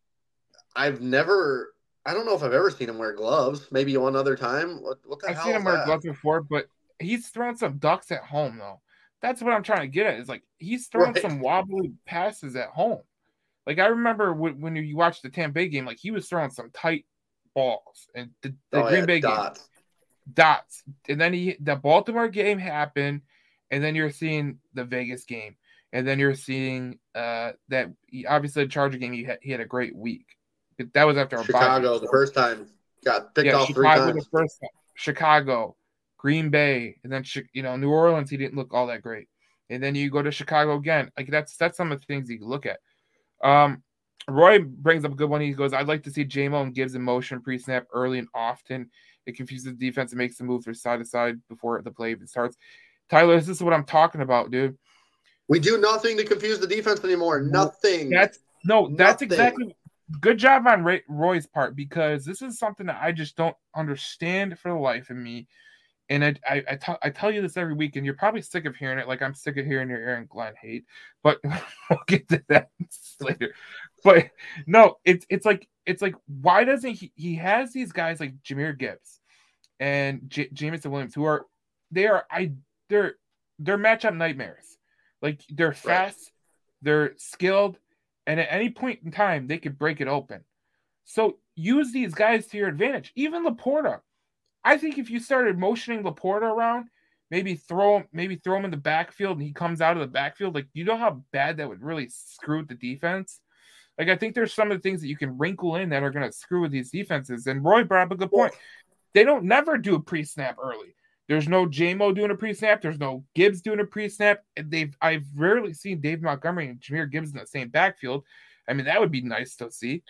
I've never. I don't know if I've ever seen him wear gloves. Maybe one other time. What, what the I've hell? I've seen him wear that? gloves before, but he's thrown some ducks at home though. That's what I'm trying to get at. Is like he's throwing right. some wobbly passes at home. Like I remember when, when you watched the Tampa Bay game, like he was throwing some tight balls, and the, the oh, Green yeah, Bay dots. game dots, and then he the Baltimore game happened, and then you're seeing the Vegas game. And then you're seeing uh, that he, obviously the Charger game, he had, he had a great week. That was after a Chicago, bye. the first time, got picked yeah, off Chicago three times. The first time. Chicago, Green Bay, and then you know New Orleans. He didn't look all that great. And then you go to Chicago again. Like that's that's some of the things you can look at. Um, Roy brings up a good one. He goes, "I'd like to see J-Mo and Gibbs in motion pre-snap early and often. It confuses the defense and makes them move from side to side before the play even starts." Tyler, this is what I'm talking about, dude. We do nothing to confuse the defense anymore. Nothing. That's no. That's Nothing. exactly. Good job on Ray, Roy's part, because this is something that I just don't understand for the life of me. And I I, I, t- I tell you this every week, and you're probably sick of hearing it. Like I'm sick of hearing your Aaron Glenn hate, but we'll get to that later. But no, it's it's like it's like why doesn't he? He has these guys like Jahmyr Gibbs and J- Jameson Williams, who are they are I they're they're matchup nightmares. Like they're fast, right. They're skilled, and at any point in time they could break it open. So use these guys to your advantage. Even Laporta, I think if you started motioning Laporta around, maybe throw him, maybe throw him in the backfield, and he comes out of the backfield. Like you know how bad that would really screw with the defense. Like I think there's some of the things that you can wrinkle in that are going to screw with these defenses. And Roy brought up a good point. They don't never do a pre-snap early. There's no J-Mo doing a pre-snap. There's no Gibbs doing a pre-snap. They've I've rarely seen Dave Montgomery and Jahmyr Gibbs in the same backfield. I mean, that would be nice to see.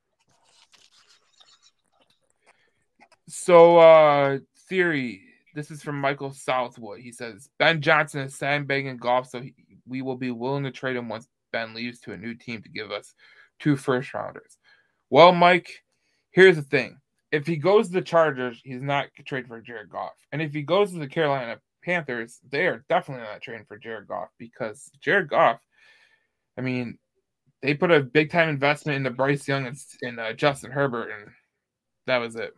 So, uh, theory. This is from Michael Southwood. He says, Ben Johnson is sandbagging Goff, so he, we will be willing to trade him once Ben leaves to a new team to give us two first-rounders. Well, Mike, here's the thing. If he goes to the Chargers, he's not trading for Jared Goff. And if he goes to the Carolina Panthers, they are definitely not trading for Jared Goff, because Jared Goff, I mean, they put a big-time investment into Bryce Young and, and uh, Justin Herbert, and that was it.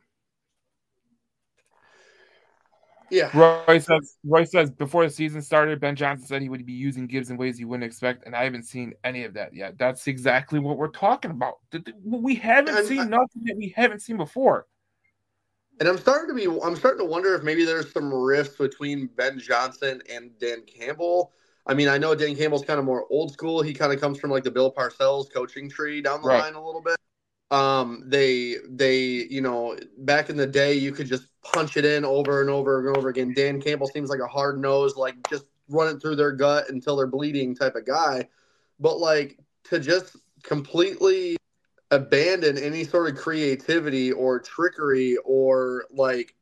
Yeah. Roy says, Roy says before the season started, Ben Johnson said he would be using Gibbs in ways you wouldn't expect, and I haven't seen any of that yet. That's exactly what we're talking about. We haven't and seen I, nothing that we haven't seen before. And I'm starting to be, I'm starting to wonder if maybe there's some rifts between Ben Johnson and Dan Campbell. I mean, I know Dan Campbell's kind of more old school. He kind of comes from like the Bill Parcells coaching tree down the right. line a little bit. Um, they, they, you know, back in the day, you could just punch it in over and over and over again. Dan Campbell seems like a hard nosed, like just run it through their gut until they're bleeding type of guy. But like to just completely abandon any sort of creativity or trickery or like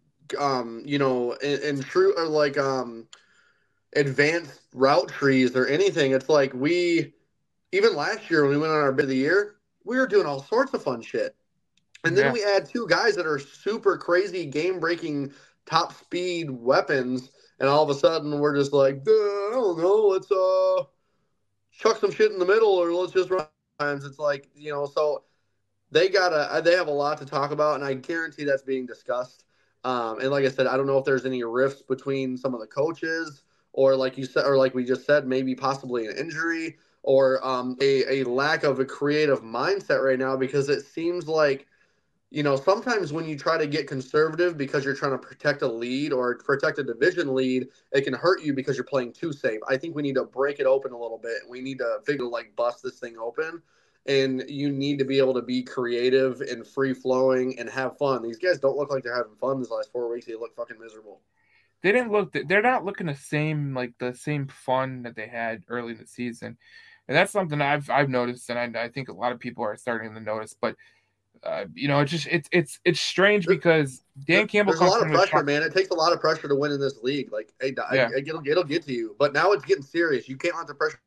um you know and, and true or like um advanced route trees or anything. It's like we even last year when we went on our bid of the year, we were doing all sorts of fun shit. And then Yeah. we add two guys that are super crazy game breaking top speed weapons, and all of a sudden we're just like, I don't know, let's uh chuck some shit in the middle or let's just run times. It's like, you know, so they gotta they have a lot to talk about, and I guarantee that's being discussed. Um, and like I said, I don't know if there's any rifts between some of the coaches, or like you said, or like we just said, maybe possibly an injury or um, a a lack of a creative mindset right now, because it seems like you know sometimes when you try to get conservative because you're trying to protect a lead or protect a division lead, it can hurt you because you're playing too safe. I think we need to break it open a little bit. We need to figure like bust this thing open, and you need to be able to be creative and free flowing and have fun. These guys don't look like they're having fun this last four weeks. They look fucking miserable. They didn't look. They're not looking the same like the same fun that they had early in the season, and that's something I've I've noticed, and I, I think a lot of people are starting to notice. But uh, you know, it's just it's it's it's strange There, because Dan there, Campbell there's a comes lot of from the pressure, top. man. It takes a lot of pressure to win in this league. Like, hey, I, Yeah. I, it'll, it'll get to you. But now it's getting serious. You can't let the pressure.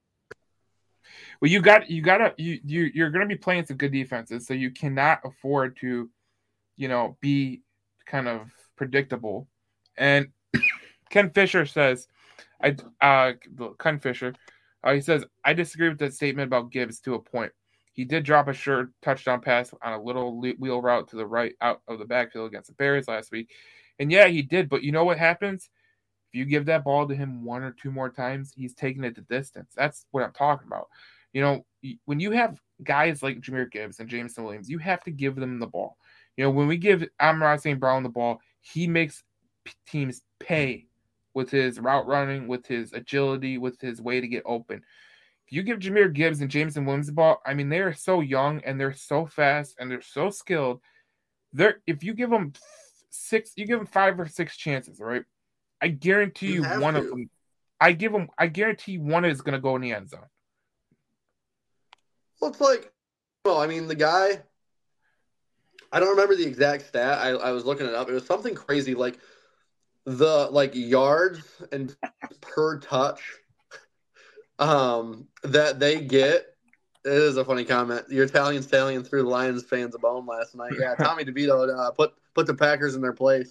Well, you got you gotta you you you're gonna be playing some good defenses, so you cannot afford to, you know, be kind of predictable. And Ken Fisher says, I uh Ken Fisher, uh, he says I disagree with that statement about Gibbs to a point. He did drop a sure touchdown pass on a little wheel route to the right out of the backfield against the Bears last week, and yeah, he did. But you know what happens if you give that ball to him one or two more times? He's taking it the distance. That's what I'm talking about. You know, when you have guys like Jahmyr Gibbs and Jameson Williams, you have to give them the ball. You know, when we give Amon-Ra Saint Brown the ball, he makes teams pay with his route running, with his agility, with his way to get open. If you give Jahmyr Gibbs and Jameson Williams the ball, I mean, they are so young and they're so fast and they're so skilled. They're if you give them six, you give them five or six chances, right? I guarantee You you have one of to. them. I give them. I guarantee one is going to go in the end zone. Well, it's like, well, I mean, the guy. I don't remember the exact stat. I, I was looking it up. It was something crazy, like the like yards and per touch um, that they get. It is a funny comment. Your Italian stallion threw the Lions fans a bone last night. Yeah, Tommy DeVito uh, put put the Packers in their place.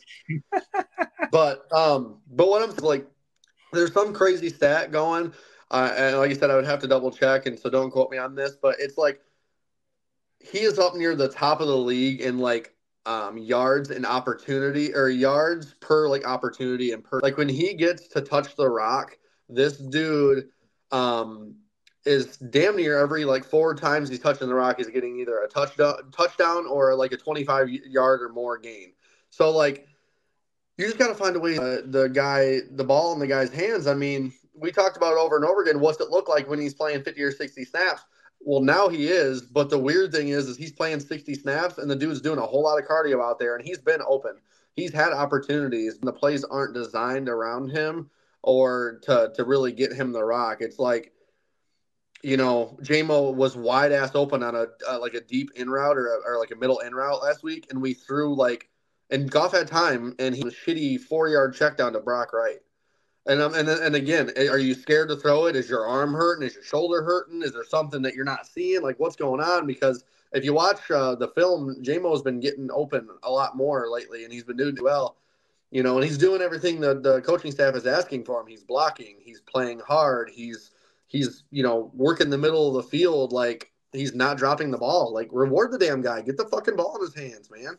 But um, but what I'm like, there's some crazy stat going, uh, and like you said, I would have to double check, and so don't quote me on this. But it's like he is up near the top of the league in like um, yards and opportunity or yards per like opportunity and per like when he gets to touch the rock, this dude um, is damn near every like four times he's touching the rock, he's getting either a touchdown touchdown or like a twenty-five yard or more gain. So like you just got to find a way uh, the guy the ball in the guy's hands. I mean, we talked about it over and over again. What's it look like when he's playing fifty or sixty snaps? Well, now he is, but the weird thing is, is he's playing sixty snaps, and the dude's doing a whole lot of cardio out there, and he's been open. He's had opportunities, and the plays aren't designed around him or to to really get him the rock. It's like, you know, J-Mo was wide ass open on a uh, like a deep in route or, a, or like a middle in route last week, and we threw like, and Goff had time, and he was shitty four yard check down to Brock Wright. And um, and and again, are you scared to throw it? Is your arm hurting? Is your shoulder hurting? Is there something that you're not seeing? Like what's going on? Because if you watch uh, the film, J-Mo's been getting open a lot more lately, and he's been doing well. You know, and he's doing everything that the coaching staff is asking for him. He's blocking. He's playing hard. He's he's you know working the middle of the field. Like he's not dropping the ball. Like reward the damn guy. Get the fucking ball in his hands, man.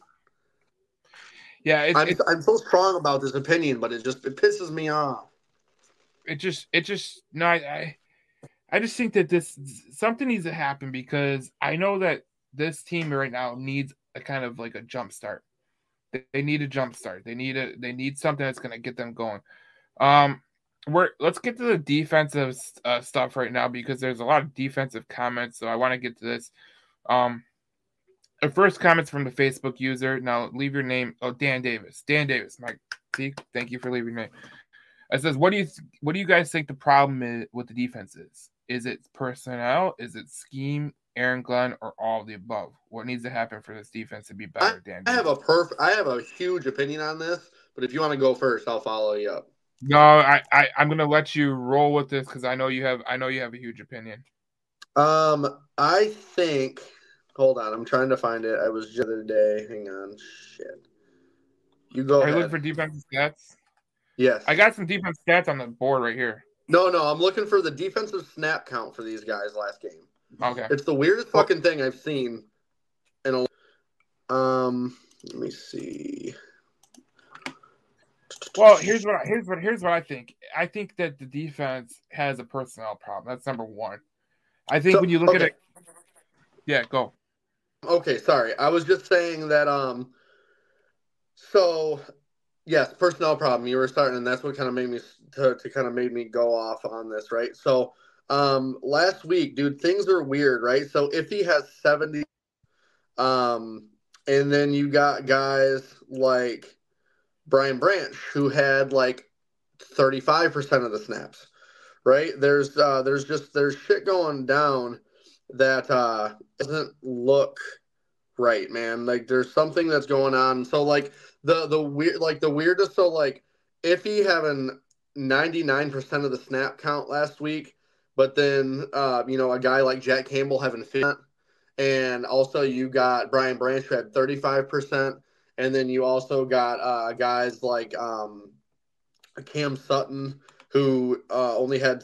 Yeah, it's I'm it's I'm so strong about this opinion, but it just it pisses me off. it just it just no. I, I I just think that this something needs to happen because I know that this team right now needs a kind of like a jump start. They, they need a jump start. They need a they need something that's going to get them going. Um, we're let's get to the defensive uh, stuff right now because there's a lot of defensive comments. So I want to get to this. Um, the first comments from the Facebook user. Now leave your name. Oh, Dan Davis. Dan Davis. Mike. See, thank you for leaving your name. It says, "What do you what do you guys think the problem is with the defense is? Is it personnel? Is it scheme? Aaron Glenn, or all of the above? What needs to happen for this defense to be better, I, Dan? I have a perf. I have a huge opinion on this, but if you want to go first, I'll follow you up. No, I, I I'm gonna let you roll with this because I know you have I know you have a huge opinion. Um, I think. Hold on, I'm trying to find it. I was just the other day. Hang on, shit. You go Are you ahead. looking for defensive stats? Yes, I got some defensive stats on the board right here. No, no, I'm looking for the defensive snap count for these guys last game. Okay, It's the weirdest fucking thing I've seen. In a, um, let me see. Well, here's what I, here's what here's what I think. I think that the defense has a personnel problem. That's number one. I think So, when you look okay. at it, yeah, go. Okay, sorry. I was just saying that. Um, so yes, personnel problem. You were starting, and that's what kind of made me to, to kind of made me go off on this, right? So, um, last week, dude, things are weird, right? So if he has seventy, um, and then you got guys like Brian Branch, who had like thirty-five percent of the snaps, right? There's uh, there's just there's shit going down that uh, doesn't look right, man. Like there's something that's going on. So like the the weird like the weirdest. So like if he having ninety-nine percent of the snap count last week, but then uh, you know a guy like Jack Campbell having fifty percent, and also you got Brian Branch who had thirty-five percent. And then you also got uh, guys like um, Cam Sutton, who uh, only had.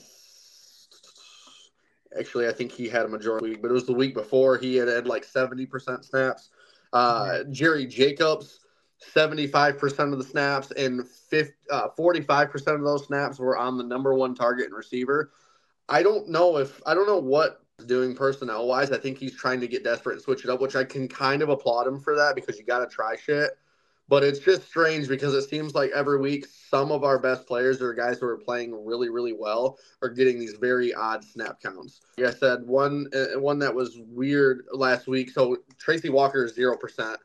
Actually, I think he had a majority week, but it was the week before he had had like seventy percent snaps. Uh, Jerry Jacobs, seventy-five percent of the snaps, and fifty, uh, forty-five percent of those snaps were on the number one target and receiver. I don't know if I don't know what he's doing personnel wise. I think he's trying to get desperate and switch it up, which I can kind of applaud him for that because you got to try shit. But it's just strange because it seems like every week some of our best players or guys who are playing really, really well are getting these very odd snap counts. Like I said, one uh, one that was weird last week. So Tracy Walker is zero percent,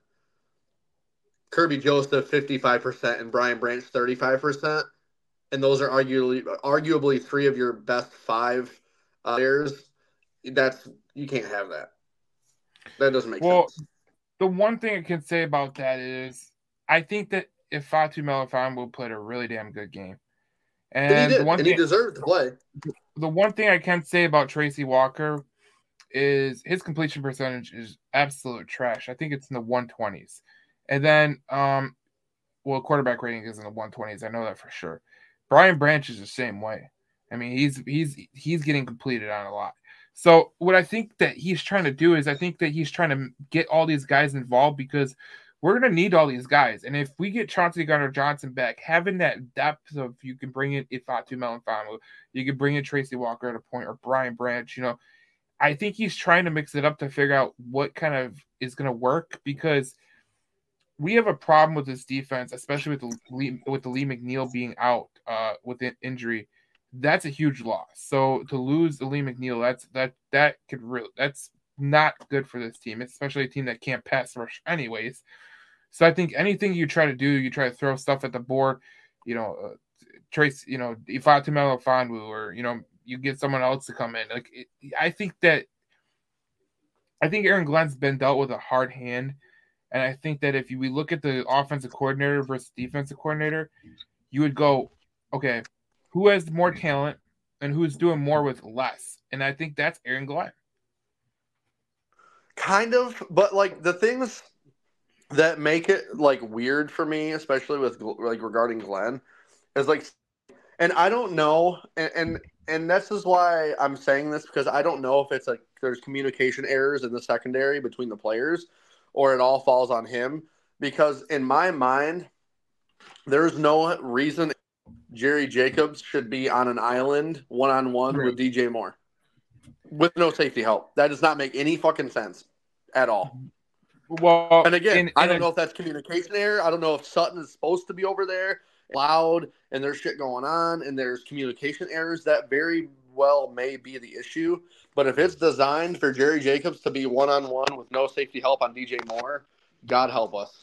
Kirby Joseph fifty-five percent, and Brian Branch thirty-five percent. And those are arguably arguably three of your best five uh, players. That's you can't have that. That doesn't make well, sense. The one thing I can say about that is I think that if Fatu Melifonwu played a really damn good game. And, And he did, the one and thing, he deserved to play. The one thing I can say about Tracy Walker is his completion percentage is absolute trash. I think it's in the one twenties. And then, um, well, quarterback rating is in the one twenties. I know that for sure. Brian Branch is the same way. I mean, he's he's he's getting completed on a lot. So what I think that he's trying to do is I think that he's trying to get all these guys involved because we're going to need all these guys. And if we get Chauncey Gardner-Johnson back, having that depth of you can bring in Ifeatu Melifonwu, you can bring in Tracy Walker at a point, or Brian Branch, you know, I think he's trying to mix it up to figure out what kind of is going to work because we have a problem with this defense, especially with the Lee, with the Lee McNeil being out uh, with an injury. That's a huge loss. So to lose the Lee McNeil, that's that that could really that's not good for this team, especially a team that can't pass rush anyways. So I think anything you try to do, you try to throw stuff at the board, you know, uh, trace, you know, Ifeatu Melifonwu, or you know, you get someone else to come in. Like it, I think that I think Aaron Glenn's been dealt with a hard hand. And I think that if you, we look at the offensive coordinator versus defensive coordinator, you would go, okay, who has more talent and who's doing more with less? And I think that's Aaron Glenn. Kind of, but like the things that make it like weird for me, especially with like regarding Glenn, is like, and I don't know, and and, and this is why I'm saying this because I don't know if it's like there's communication errors in the secondary between the players, or it all falls on him. Because in my mind, there's no reason Jerry Jacobs should be on an island one on one with D J Moore with no safety help. That does not make any fucking sense at all. Well, and again, in, in I don't a, know if that's communication error. I don't know if Sutton is supposed to be over there loud and there's shit going on and there's communication errors. That very well may be the issue. But if it's designed for Jerry Jacobs to be one-on-one with no safety help on D J Moore, God help us.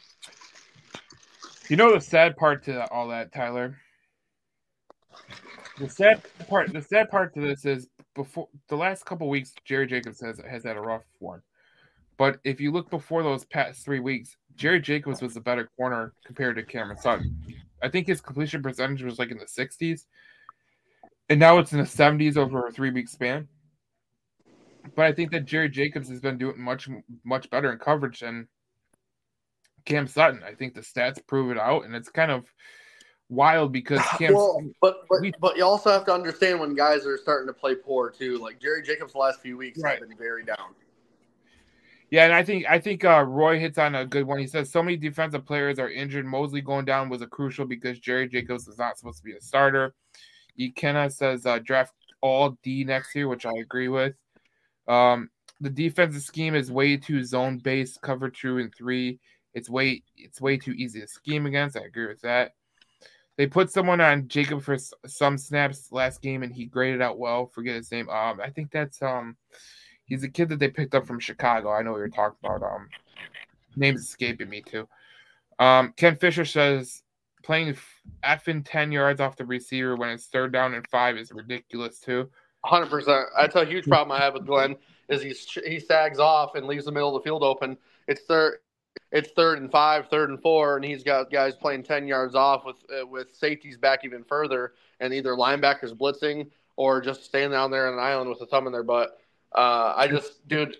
You know the sad part to all that, Tyler? The sad part, the sad part to this is before the last couple weeks, Jerry Jacobs has has had a rough one. But if you look before those past three weeks, Jerry Jacobs was a better corner compared to Cameron Sutton. I think his completion percentage was like in the sixties, and now it's in the seventies over a three week span. But I think that Jerry Jacobs has been doing much much better in coverage than Cam Sutton. I think the stats prove it out, and it's kind of wild because Cam. Well, but but we, but you also have to understand when guys are starting to play poor too. Like Jerry Jacobs, the last few weeks right. have been very down. Yeah, and I think I think uh, Roy hits on a good one. He says so many defensive players are injured. Mosley going down was a crucial because Jerry Jacobs was not supposed to be a starter. Ikenna says uh, draft all D next year, which I agree with. Um, the defensive scheme is way too zone based, cover two and three. It's way it's way too easy to scheme against. I agree with that. They put someone on Jacob for some snaps last game, and he graded out well. Forget his name. Um, I think that's um. He's a kid that they picked up from Chicago. I know what you're talking about. Um, name's escaping me too. Um, Ken Fisher says playing effing ten yards off the receiver when it's third down and five is ridiculous too. one hundred percent. That's a huge problem I have with Glenn is he he sags off and leaves the middle of the field open. It's third, it's third and five, third and four, and he's got guys playing ten yards off with uh, with safeties back even further, and either linebackers blitzing or just standing down there on an island with a thumb in their butt. Uh, I just, dude.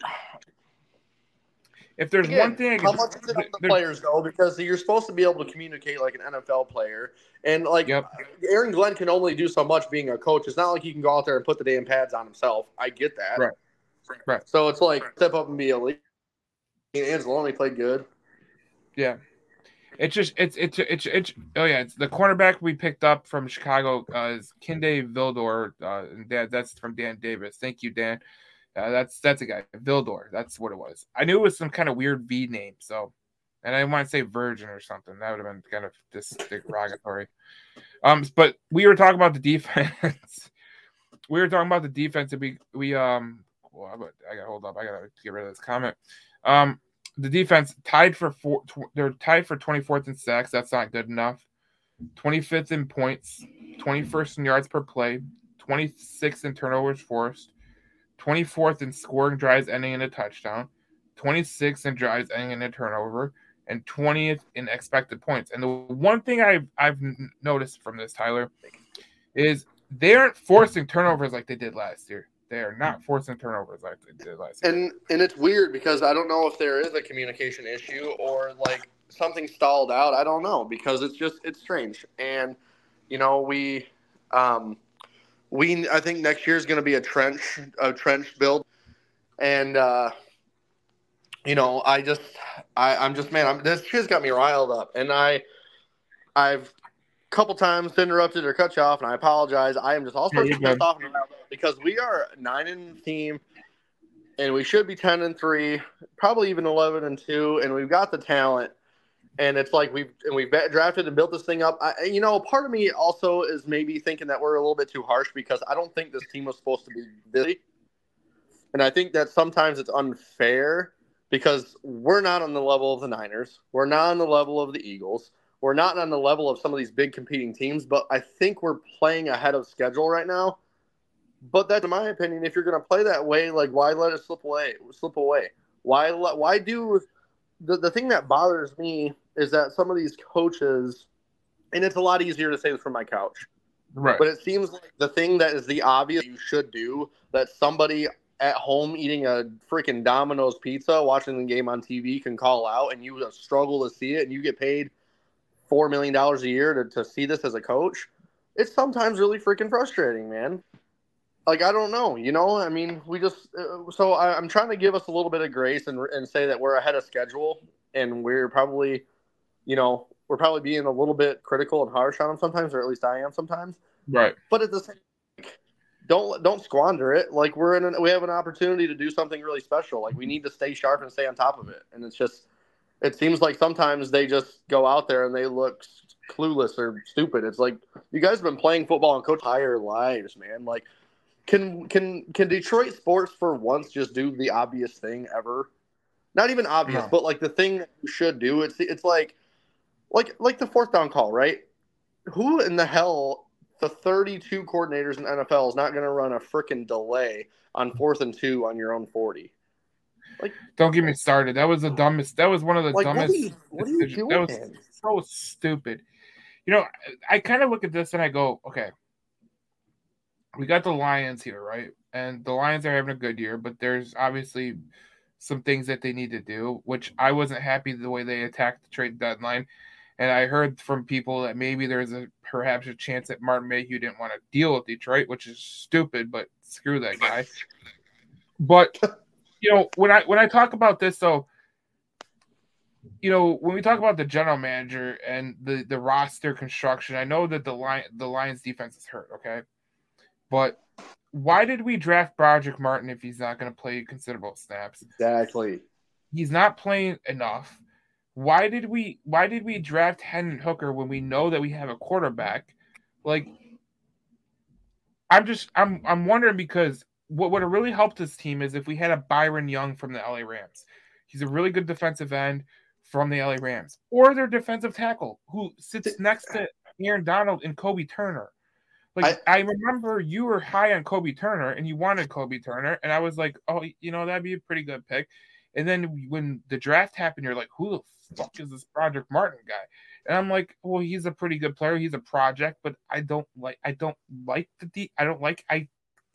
If there's again, one thing, how much is it on the players though? Because you're supposed to be able to communicate like an N F L player, and like yep. Aaron Glenn can only do so much being a coach. It's not like he can go out there and put the damn pads on himself. I get that, right? Right. So it's like step up and be elite. Anzalone played good. Yeah. It's just it's it's it's it's oh yeah, it's the cornerback we picked up from Chicago uh, is Kinde Vildor. Uh, and that, that's from Dan Davis. Thank you, Dan. Uh, that's that's a guy, Vildor. That's what it was. I knew it was some kind of weird V name, so and I didn't want to say Virgin or something. That would have been kind of dis- derogatory. Um, but we were talking about the defense. we were talking about the defense, and we we um. Well, I gotta hold up. I gotta get rid of this comment. Um, the defense tied for four. Tw- they're tied for twenty-fourth in sacks. That's not good enough. twenty-fifth in points. twenty-first in yards per play. twenty-sixth in turnovers forced. twenty-fourth in scoring drives ending in a touchdown, twenty-sixth in drives ending in a turnover, and twentieth in expected points. And the one thing I've I've noticed from this, Tyler, is they aren't forcing turnovers like they did last year. They are not forcing turnovers like they did last year. And and it's weird because I don't know if there is a communication issue or like something stalled out. I don't know because it's just it's strange. And you know we. Um, We, I think next year is going to be a trench, a trench build, and uh, you know, I just, I, I'm just, man, I'm, this shit's got me riled up, and I, I've a couple times interrupted or cut you off, and I apologize. I am just all sorts Yeah, of pissed off because we are nine in the team, and we should be ten and three, probably even eleven and two, and we've got the talent. And it's like we've and we've drafted and built this thing up. I, you know, part of me also is maybe thinking that we're a little bit too harsh because I don't think this team was supposed to be this. And I think that sometimes it's unfair because we're not on the level of the Niners. We're not on the level of the Eagles. We're not on the level of some of these big competing teams. But I think we're playing ahead of schedule right now. But that's in my opinion. If you're going to play that way, like why let it slip away? Slip away? Why let? Why do the the thing that bothers me is that some of these coaches, and it's a lot easier to say this from my couch, right? But it seems like the thing that is the obvious you should do, that somebody at home eating a freaking Domino's pizza, watching the game on T V can call out, and you struggle to see it, and you get paid four million dollars a year to, to see this as a coach. It's sometimes really freaking frustrating, man. Like, I don't know, you know, I mean, we just, uh, so I, I'm trying to give us a little bit of grace and, and say that we're ahead of schedule, and we're probably, you know, we're probably being a little bit critical and harsh on them sometimes, or at least I am sometimes. Right. But at the same time, don't don't squander it. Like we're in, an, we have an opportunity to do something really special. Like we need to stay sharp and stay on top of it. And it's just, it seems like sometimes they just go out there and they look clueless or stupid. It's like you guys have been playing football and coach entire lives, man. Like, can can can Detroit sports for once just do the obvious thing ever? Not even obvious, No. but like the thing that you should do. It's it's like. Like like the fourth down call, right? Who in the hell the thirty-two coordinators in N F L is not going to run a freaking delay on fourth and two on your own forty. Like, don't get me started. That was the dumbest. That was one of the like, dumbest. What are you, what are you doing? That was so stupid. You know, I, I kind of look at this and I go, okay, we got the Lions here, right? And the Lions are having a good year, but there's obviously some things that they need to do, which I wasn't happy the way they attacked the trade deadline. And I heard from people that maybe there's a perhaps a chance that Martin Mayhew didn't want to deal with Detroit, which is stupid, but screw that guy. But you know, when I when I talk about this, though, you know, when we talk about the general manager and the, the roster construction, I know that the line the Lions defense is hurt, okay? But why did we draft Broderick Martin if he's not going to play considerable snaps? Exactly. He's not playing enough. Why did we why did we draft Hendon Hooker when we know that we have a quarterback? Like, I'm just I'm I'm wondering because what would have really helped this team is if we had a Byron Young from the L A Rams. He's a really good defensive end from the L A Rams. Or their defensive tackle who sits next to Aaron Donald and Kobe Turner. Like, I, I remember you were high on Kobe Turner and you wanted Kobe Turner. And I was like, oh, you know, that'd be a pretty good pick. And then when the draft happened, you're like, who the fuck is this Broderick Martin guy? And I'm like, well, he's a pretty good player. He's a project, but I don't like, I don't like the deep. I don't like, I,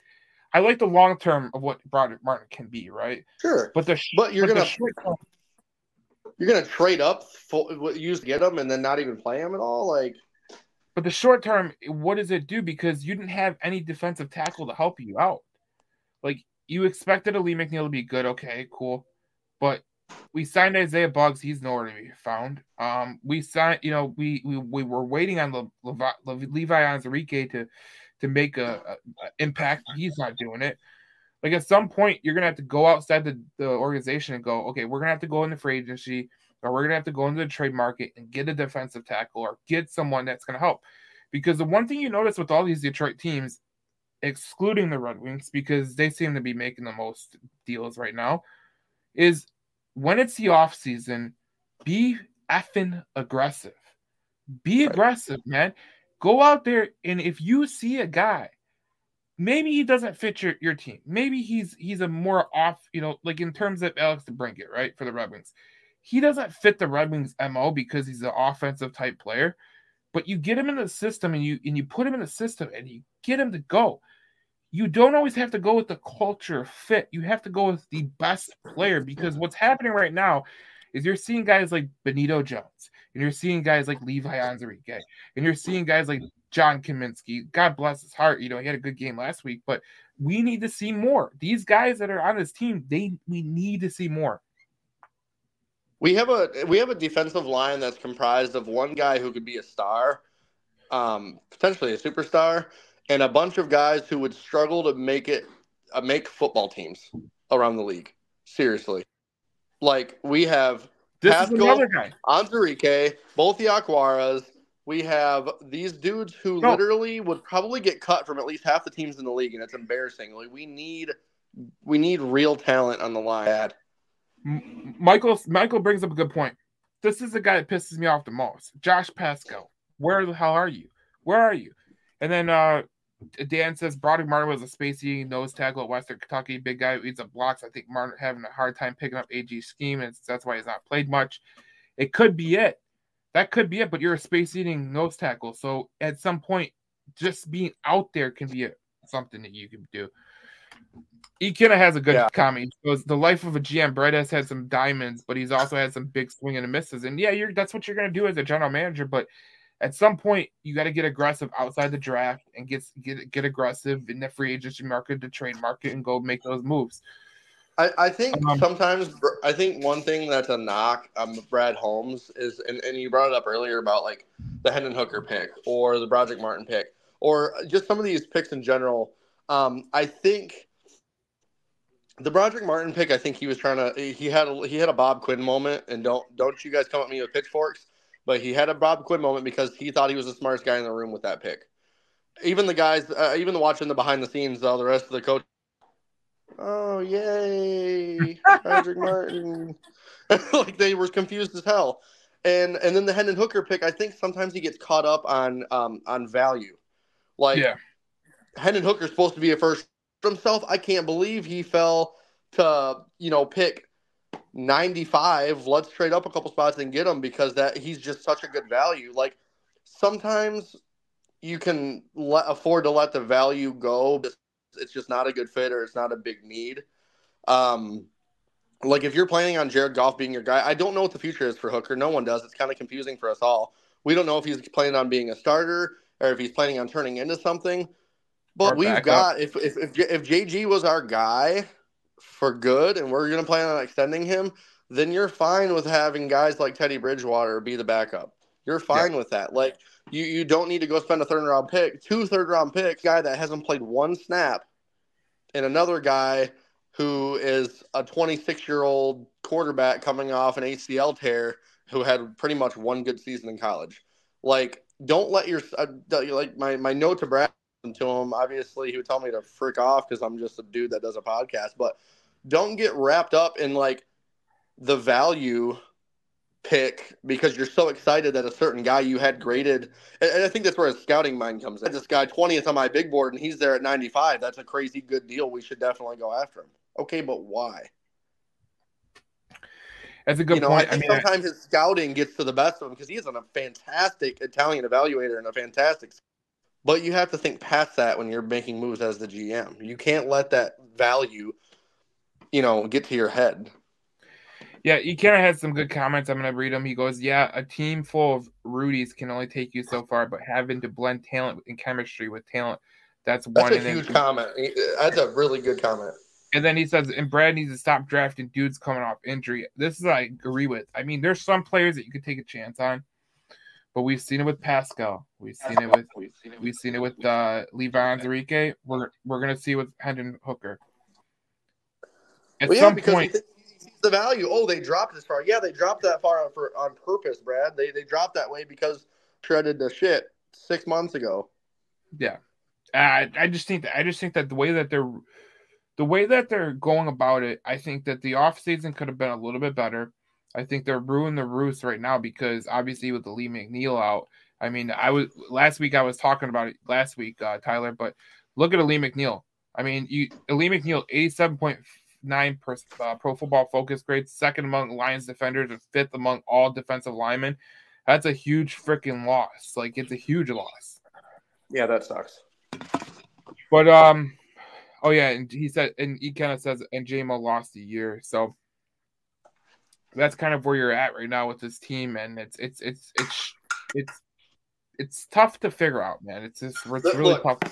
I like the long term of what Broderick Martin can be, right? Sure. But the, but you're but gonna, the short term, you're gonna trade up for what you used to get him and then not even play him at all, like. But the short term, what does it do? Because you didn't have any defensive tackle to help you out. Like, you expected Lee McNeil to be good. Okay, cool. But we signed Isaiah Buggs. He's nowhere to be found. Um, we signed, you know, we we, we were waiting on Le, Le, Le, Levi Onwuzurike to to make a, a, a impact. He's not doing it. Like, at some point, you're gonna have to go outside the, the organization and go, okay, we're gonna have to go into free agency, or we're gonna have to go into the trade market and get a defensive tackle or get someone that's gonna help. Because the one thing you notice with all these Detroit teams, excluding the Red Wings, because they seem to be making the most deals right now, is when it's the off season, be effing aggressive. Be aggressive, man. Go out there, and if you see a guy, maybe he doesn't fit your, your team. Maybe he's he's a more off, you know, like in terms of Alex DeBrincat, right, for the Red Wings. He doesn't fit the Red Wings M O because he's an offensive type player. But you get him in the system, and you and you put him in the system, and you get him to go. You don't always have to go with the culture fit. You have to go with the best player, because what's happening right now is you're seeing guys like Benito Jones, and you're seeing guys like Levi Onwuzurike, and you're seeing guys like John Kaminsky. God bless his heart. You know, he had a good game last week, but we need to see more. These guys that are on this team, they we need to see more. We have a we have a defensive line that's comprised of one guy who could be a star, um, potentially a superstar, and a bunch of guys who would struggle to make it uh, make football teams around the league. Seriously, like we have this Pascal, is another guy, Onwuzurike, both the Aquaras. We have these dudes who no. literally would probably get cut from at least half the teams in the league, and it's embarrassing. Like, we need we need real talent on the line. Michael Michael brings up a good point. This is the guy that pisses me off the most. Josh Pascal. Where the hell are you? Where are you? And then uh, Dan says Broderick Martin was a space-eating nose tackle at Western Kentucky. Big guy who eats up blocks. I think Martin having a hard time picking up A G's scheme, and that's why he's not played much. It could be it. That could be it, but you're a space-eating nose tackle. So at some point, just being out there can be a, something that you can do. Ekina has a good yeah. comment. He goes, the life of a G M. Brett has had some diamonds, but he's also had some big swinging and misses. And yeah, you're that's what you're going to do as a general manager. But at some point, you got to get aggressive outside the draft and get get get aggressive in the free agency market, the trade market, and go make those moves. I, I think um, sometimes I think one thing that's a knock on Brad Holmes is, and, and you brought it up earlier about like the Hendon Hooker pick or the Broderick Martin pick or just some of these picks in general. Um, I think. The Broderick Martin pick, I think he was trying to. He had a he had a Bob Quinn moment, and don't don't you guys come at me with pitchforks. But he had a Bob Quinn moment because he thought he was the smartest guy in the room with that pick. Even the guys, uh, even the watching the behind the scenes, all the rest of the coach. Oh yay, Broderick Martin! Like they were confused as hell. And and then the Hendon Hooker pick, I think sometimes he gets caught up on um, on value. Like, Yeah. Hendon Hooker's supposed to be a first himself. I can't believe he fell to, you know, pick ninety-five. Let's trade up a couple spots and get him because that he's just such a good value. Like, sometimes you can let, afford to let the value go. It's just not a good fit or it's not a big need. Um, like if you're planning on Jared Goff being your guy, I don't know what the future is for Hooker. No one does. It's kind of confusing for us all. We don't know if he's planning on being a starter or if he's planning on turning into something. But Or we've backup. got if if if, if J G was our guy for good and we're going to plan on extending him, then you're fine with having guys like Teddy Bridgewater be the backup. You're fine Yeah. with that. Like you you don't need to go spend a third round pick, two third round picks, guy that hasn't played one snap, and another guy who is a twenty-six year old quarterback coming off an A C L tear who had pretty much one good season in college. Like, don't let your uh, like my my note to Brad to him. Obviously, he would tell me to frick off because I'm just a dude that does a podcast. But don't get wrapped up in like the value pick because you're so excited that a certain guy you had graded. And I think that's where his scouting mind comes in. This guy twentieth on my big board and he's there at ninety-five. That's a crazy good deal. We should definitely go after him. Okay, but why? That's a good You know, point. I think I mean, sometimes I, his scouting gets to the best of him because he's a fantastic Italian evaluator and a fantastic. But you have to think past that when you're making moves as the G M. You can't let that value, you know, get to your head. Yeah, he kind of has some good comments. I'm going to read them. He goes, yeah, a team full of Rudies can only take you so far, but having to blend talent and chemistry with talent, that's one. That's a and huge then, comment. That's a really good comment. And then he says, and Brad needs to stop drafting dudes coming off injury. This is I agree with. I mean, there's some players that you could take a chance on, but we've seen it with Pascal. We've seen it with we've seen it with uh, Levan Enrique. We're we're gonna see with Hendon Hooker. At well, yeah, some because point, he thinks he sees the value. Oh, they dropped this far. Yeah, they dropped that far on, for, on purpose, Brad. They they dropped that way because shredded the shit six months ago. Yeah, I I just think that I just think that the way that they're the way that they're going about it, I think that the offseason could have been a little bit better. I think they're ruining the roost right now because obviously with the Lee McNeil out, I mean, I was last week I was talking about it last week, uh, Tyler, but look at Lee McNeil. I mean, you Lee McNeil, eighty-seven point nine per, uh, Pro Football Focus grade, second among Lions defenders, and fifth among all defensive linemen. That's a huge freaking loss. Like, it's a huge loss. Yeah, that sucks. But um, oh yeah, and he said, and he kind of says, and J M O lost a year, so that's kind of where you're at right now with this team, and it's it's it's it's it's it's tough to figure out, man. It's just it's really Look, tough. The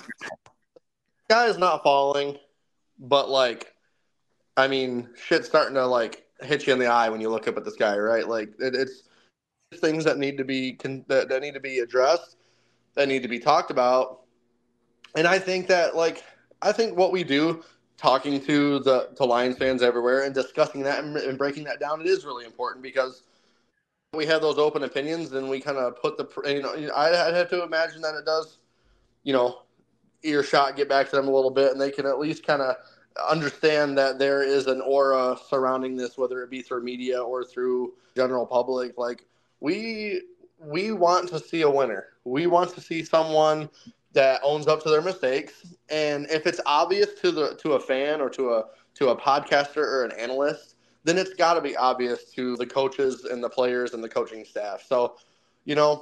guy is not falling, but like, I mean, shit's starting to like hit you in the eye when you look up at this guy, right? Like, it, it's things that need to be that, that need to be addressed, that need to be talked about, and I think that like I think what we do, talking to the to Lions fans everywhere and discussing that and, and breaking that down, it is really important because we have those open opinions, and we kind of put the you know I I'd have to imagine that it does, you know, earshot get back to them a little bit, and they can at least kind of understand that there is an aura surrounding this, whether it be through media or through general public. Like we we want to see a winner. We want to see someone that owns up to their mistakes, and if it's obvious to the to a fan or to a to a podcaster or an analyst, then it's got to be obvious to the coaches and the players and the coaching staff. So, you know,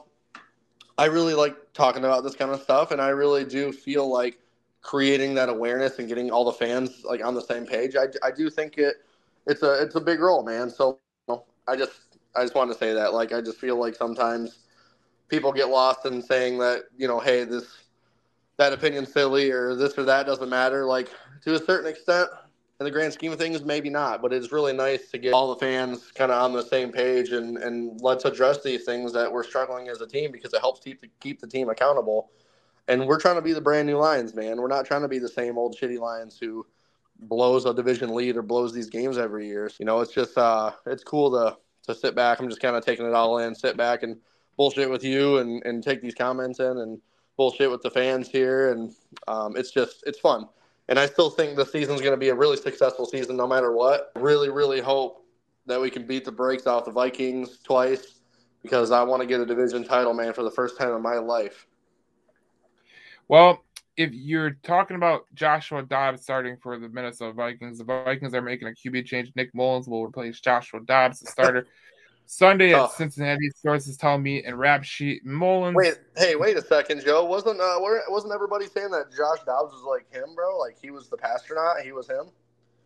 I really like talking about this kind of stuff, and I really do feel like creating that awareness and getting all the fans like on the same page. I, I do think it it's a it's a big role, man. So you know, I just I just wanted to say that. Like I just feel like sometimes people get lost in saying that, you know, hey, this that opinion's silly or this or that doesn't matter. Like to a certain extent, in the grand scheme of things, maybe not. But it's really nice to get all the fans kind of on the same page and, and let's address these things that we're struggling as a team because it helps keep the, keep the team accountable. And we're trying to be the brand new Lions, man. We're not trying to be the same old shitty Lions who blows a division lead or blows these games every year. You know, it's just uh, it's cool to to sit back. I'm just kind of taking it all in, sit back and bullshit with you and, and take these comments in and bullshit with the fans here. And um, it's just it's fun. And I still think the season's going to be a really successful season no matter what. Really, really hope that we can beat the brakes off the Vikings twice because I want to get a division title, man, for the first time in my life. Well, if you're talking about Joshua Dobbs starting for the Minnesota Vikings, the Vikings are making a Q B change. Nick Mullins will replace Joshua Dobbs, the starter. Sunday at Tough. Cincinnati, sources tell me, and rap sheet Mullins. Wait, hey, wait a second, Joe. Wasn't uh, where, wasn't everybody saying that Josh Dobbs was like him, bro? Like he was the astronaut, he was him.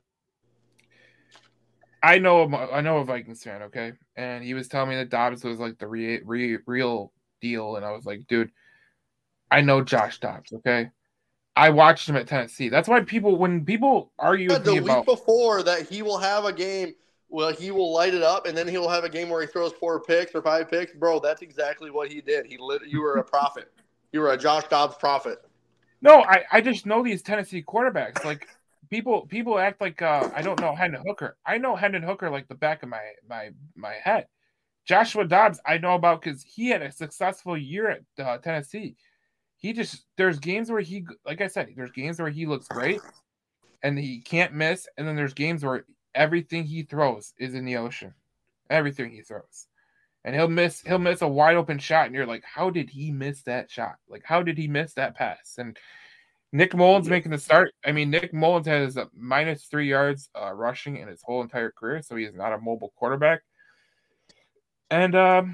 I know, I know a Vikings fan, okay, and he was telling me that Dobbs was like the re, re, real deal, and I was like, dude, I know Josh Dobbs, okay. I watched him at Tennessee. That's why people, when people argue with The me week about before that, he will have a game where he will light it up, and then he will have a game where he throws four picks or five picks, bro. That's exactly what he did. He lit, you were a prophet. You were a Josh Dobbs prophet. no, I, I just know these Tennessee quarterbacks. Like people people act like uh, I don't know Hendon Hooker. I know Hendon Hooker like the back of my my my head. Joshua Dobbs I know about because he had a successful year at uh, Tennessee. He just there's games where he like I said there's games where he looks great and he can't miss, and then there's games where everything he throws is in the ocean, everything he throws, and he'll miss he'll miss a wide open shot, and you're like, how did he miss that shot? Like how did he miss that pass? And Nick Mullins making the start. I mean, Nick Mullins has a minus three yards uh, rushing in his whole entire career, so he is not a mobile quarterback. And um,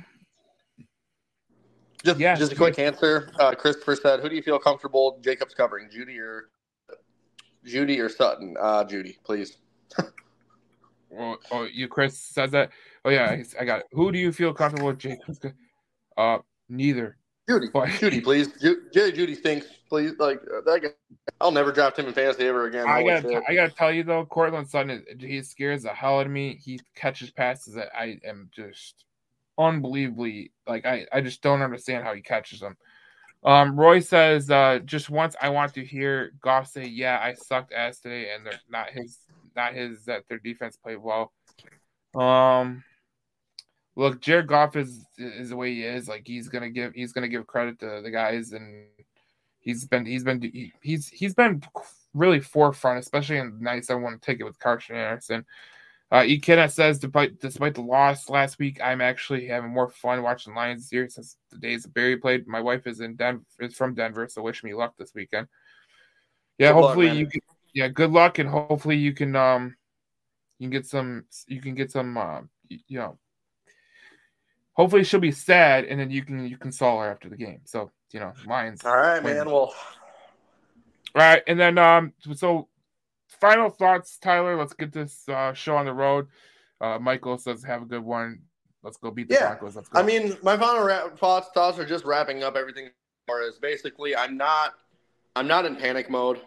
just yeah, just a quick answer. Uh, Christopher said, "Who do you feel comfortable Jacobs covering, Judy or Judy or Sutton? Uh, Judy, please." Oh, oh, you Chris says that. Oh yeah, I got it. Who do you feel comfortable with, Jacobs? Uh, neither. Judy, But Judy, please. Ju- Jerry Judy thinks, please. Like that guy, I'll never draft him in fantasy ever again. I Holy got shit. I got to tell you though, Cortland Sutton, he scares the hell out of me. He catches passes that I am just unbelievably like. I I just don't understand how he catches them. Um, Roy says, uh, just once I want to hear Goff say, "Yeah, I sucked ass today," and they're not his, not his. That their defense played well. Um, look, Jared Goff is is the way he is. Like he's gonna give he's gonna give credit to the guys, and he's been he's been he, he's he's been really forefront, especially in the nights I want to take it with Carson Anderson. Uh, E. Kenneth says, despite despite the loss last week, I'm actually having more fun watching Lions this year since the days that Barry played. My wife is in Denver, is from Denver, so wish me luck this weekend. Yeah, Good luck, hopefully man. you can. Yeah, good luck, and hopefully you can um you can get some you can get some uh, you, you know. Hopefully she'll be sad, and then you can you console her after the game. So you know, Lions. All right, win. man. Well, All right, and then um so. Final thoughts, Tyler. Let's get this uh, show on the road. Uh, Michael says, "Have a good one. Let's go beat the yeah. Broncos." Let's go. I mean, my final ra- thoughts thoughts are just wrapping up everything. Is basically, I'm not I'm not in panic mode.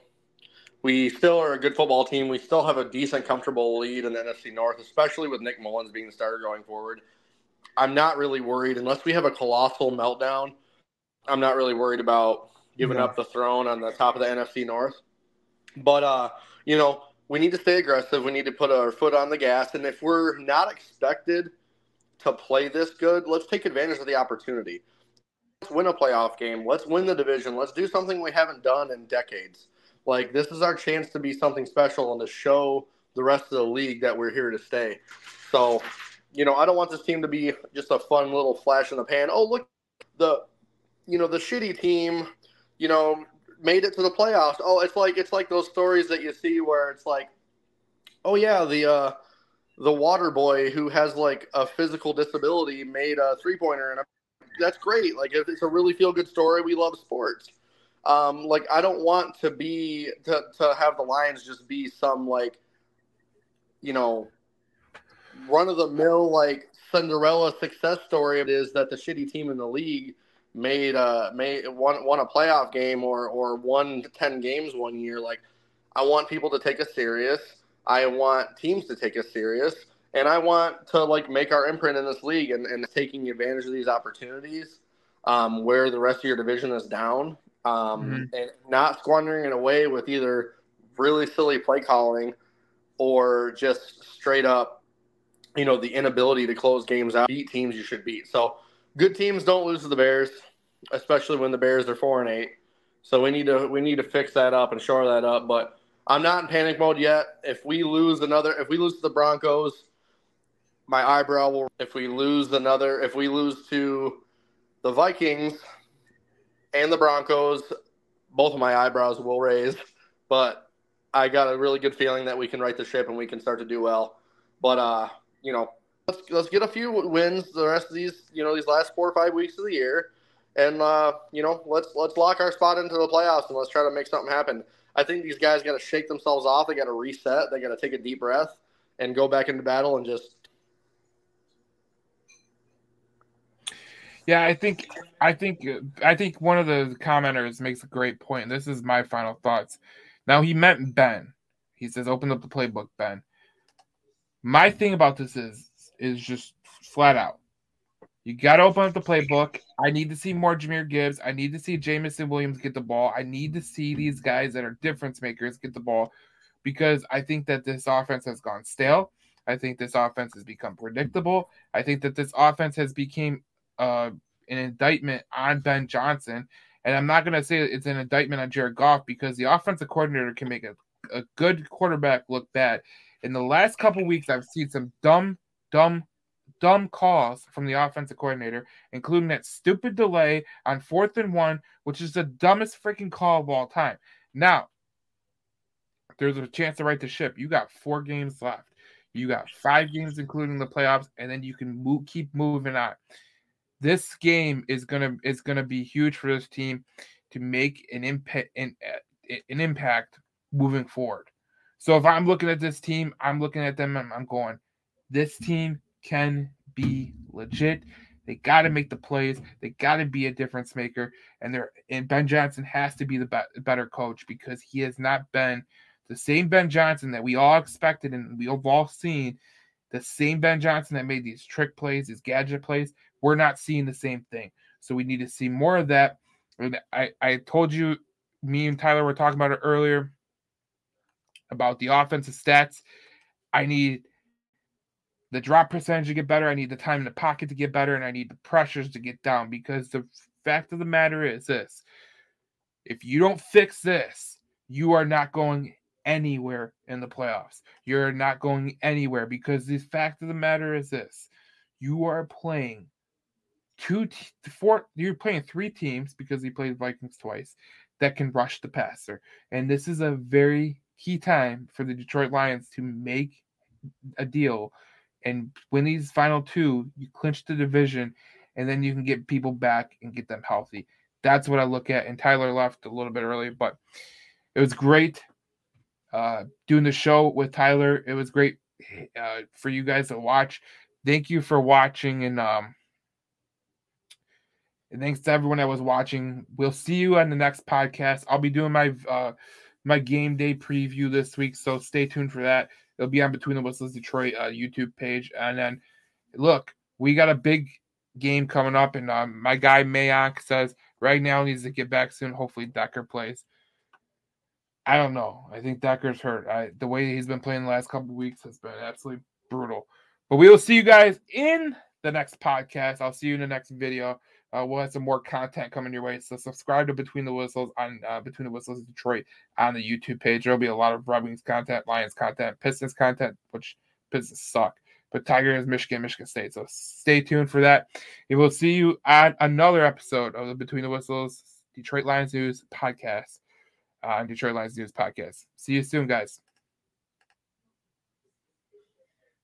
We still are a good football team. We still have a decent, comfortable lead in the N F C North, especially with Nick Mullins being the starter going forward. I'm not really worried unless we have a colossal meltdown. I'm not really worried about giving Yeah. up the throne on the top of the N F C North. But, uh, you know, we need to stay aggressive. We need to put our foot on the gas. And if we're not expected to play this good, let's take advantage of the opportunity. Let's win a playoff game. Let's win the division. Let's do something we haven't done in decades. Like, this is our chance to be something special and to show the rest of the league that we're here to stay. So, you know, I don't want this team to be just a fun little flash in the pan. Oh, look, the, you know, the shitty team, you know, made it to the playoffs. Oh, it's like it's like those stories that you see where it's like, oh yeah, the uh, the water boy who has like a physical disability made a three pointer, and that's great. Like it's a really feel good story. We love sports. Um, like I don't want to be to to have the Lions just be some like, you know, run of the mill like Cinderella success story. It is that the shitty team in the league made uh made won won a playoff game or or won ten games one year. Like I want people to take us serious. I want teams to take us serious, and I want to like make our imprint in this league and, and taking advantage of these opportunities um, where the rest of your division is down um, Mm-hmm. and not squandering it away with either really silly play calling or just straight up, you know, the inability to close games out, beat teams you should beat. So good teams don't lose to the Bears, especially when the Bears are four and eight. So we need to we need to fix that up and shore that up. But I'm not in panic mode yet. If we lose another, if we lose to the Broncos, my eyebrow will. If we lose another, if we lose to the Vikings and the Broncos, both of my eyebrows will raise, but I got a really good feeling that we can right the ship and we can start to do well. But uh, you know, let's let's get a few wins the rest of these, you know, these last four or five weeks of the year, and uh, you know, let's let's lock our spot into the playoffs and let's try to make something happen. I think these guys got to shake themselves off. They got to reset. They got to take a deep breath and go back into battle and just. Yeah, I think, I think, I think one of the commenters makes a great point. And this is my final thoughts. Now he meant Ben. He says, "Open up the playbook, Ben." My thing about this is, is just flat out. You got to open up the playbook. I need to see more Jahmyr Gibbs. I need to see Jameson Williams get the ball. I need to see these guys that are difference makers get the ball, because I think that this offense has gone stale. I think this offense has become predictable. I think that this offense has become uh, an indictment on Ben Johnson. And I'm not going to say it's an indictment on Jared Goff, because the offensive coordinator can make a, a good quarterback look bad. In the last couple weeks, I've seen some dumb, dumb, dumb calls from the offensive coordinator, including that stupid delay on fourth and one, which is the dumbest freaking call of all time. Now, there's a chance to right the ship. You got four games left. You got five games, including the playoffs, and then you can move, keep moving on. This game is gonna is gonna be huge for this team to make an impact an, an impact moving forward. So if I'm looking at this team, I'm looking at them and I'm going, this team can be legit. They got to make the plays. They got to be a difference maker. And they're and Ben Johnson has to be the be- better coach, because he has not been the same Ben Johnson that we all expected and we have all seen. The same Ben Johnson that made these trick plays, these gadget plays. We're not seeing the same thing. So we need to see more of that. I, I told you, me and Tyler were talking about it earlier, about the offensive stats. I need the drop percentage to get better. I need the time in the pocket to get better. And I need the pressures to get down, because the fact of the matter is this. If you don't fix this, you are not going anywhere in the playoffs. You're not going anywhere, because the fact of the matter is this. You are playing two, t- four, you're playing three teams, because he played Vikings twice, that can rush the passer. And this is a very key time for the Detroit Lions to make a deal and win these final two. You clinch the division, and then you can get people back and get them healthy. That's what I look at. And Tyler left a little bit early, but it was great uh, doing the show with Tyler. It was great uh, for you guys to watch. Thank you for watching, and um, and thanks to everyone that was watching. We'll see you on the next podcast. I'll be doing my uh, my game day preview this week, so stay tuned for that. It'll be on Between the Whistles Detroit uh, YouTube page. And then, look, we got a big game coming up, and um, my guy Mayock says right now needs to get back soon. Hopefully Decker plays. I don't know. I think Decker's hurt. I, the way he's been playing the last couple of weeks has been absolutely brutal. But we will see you guys in the next podcast. I'll see you in the next video. Uh, we'll have some more content coming your way. So subscribe to Between the Whistles on uh, Between the Whistles Detroit on the YouTube page. There'll be a lot of Red Wings content, Lions content, Pistons content, which Pistons suck. But Tigers, Michigan, Michigan State. So stay tuned for that. And we'll see you on another episode of the Between the Whistles Detroit Lions News podcast. On uh, Detroit Lions News podcast. See you soon, guys.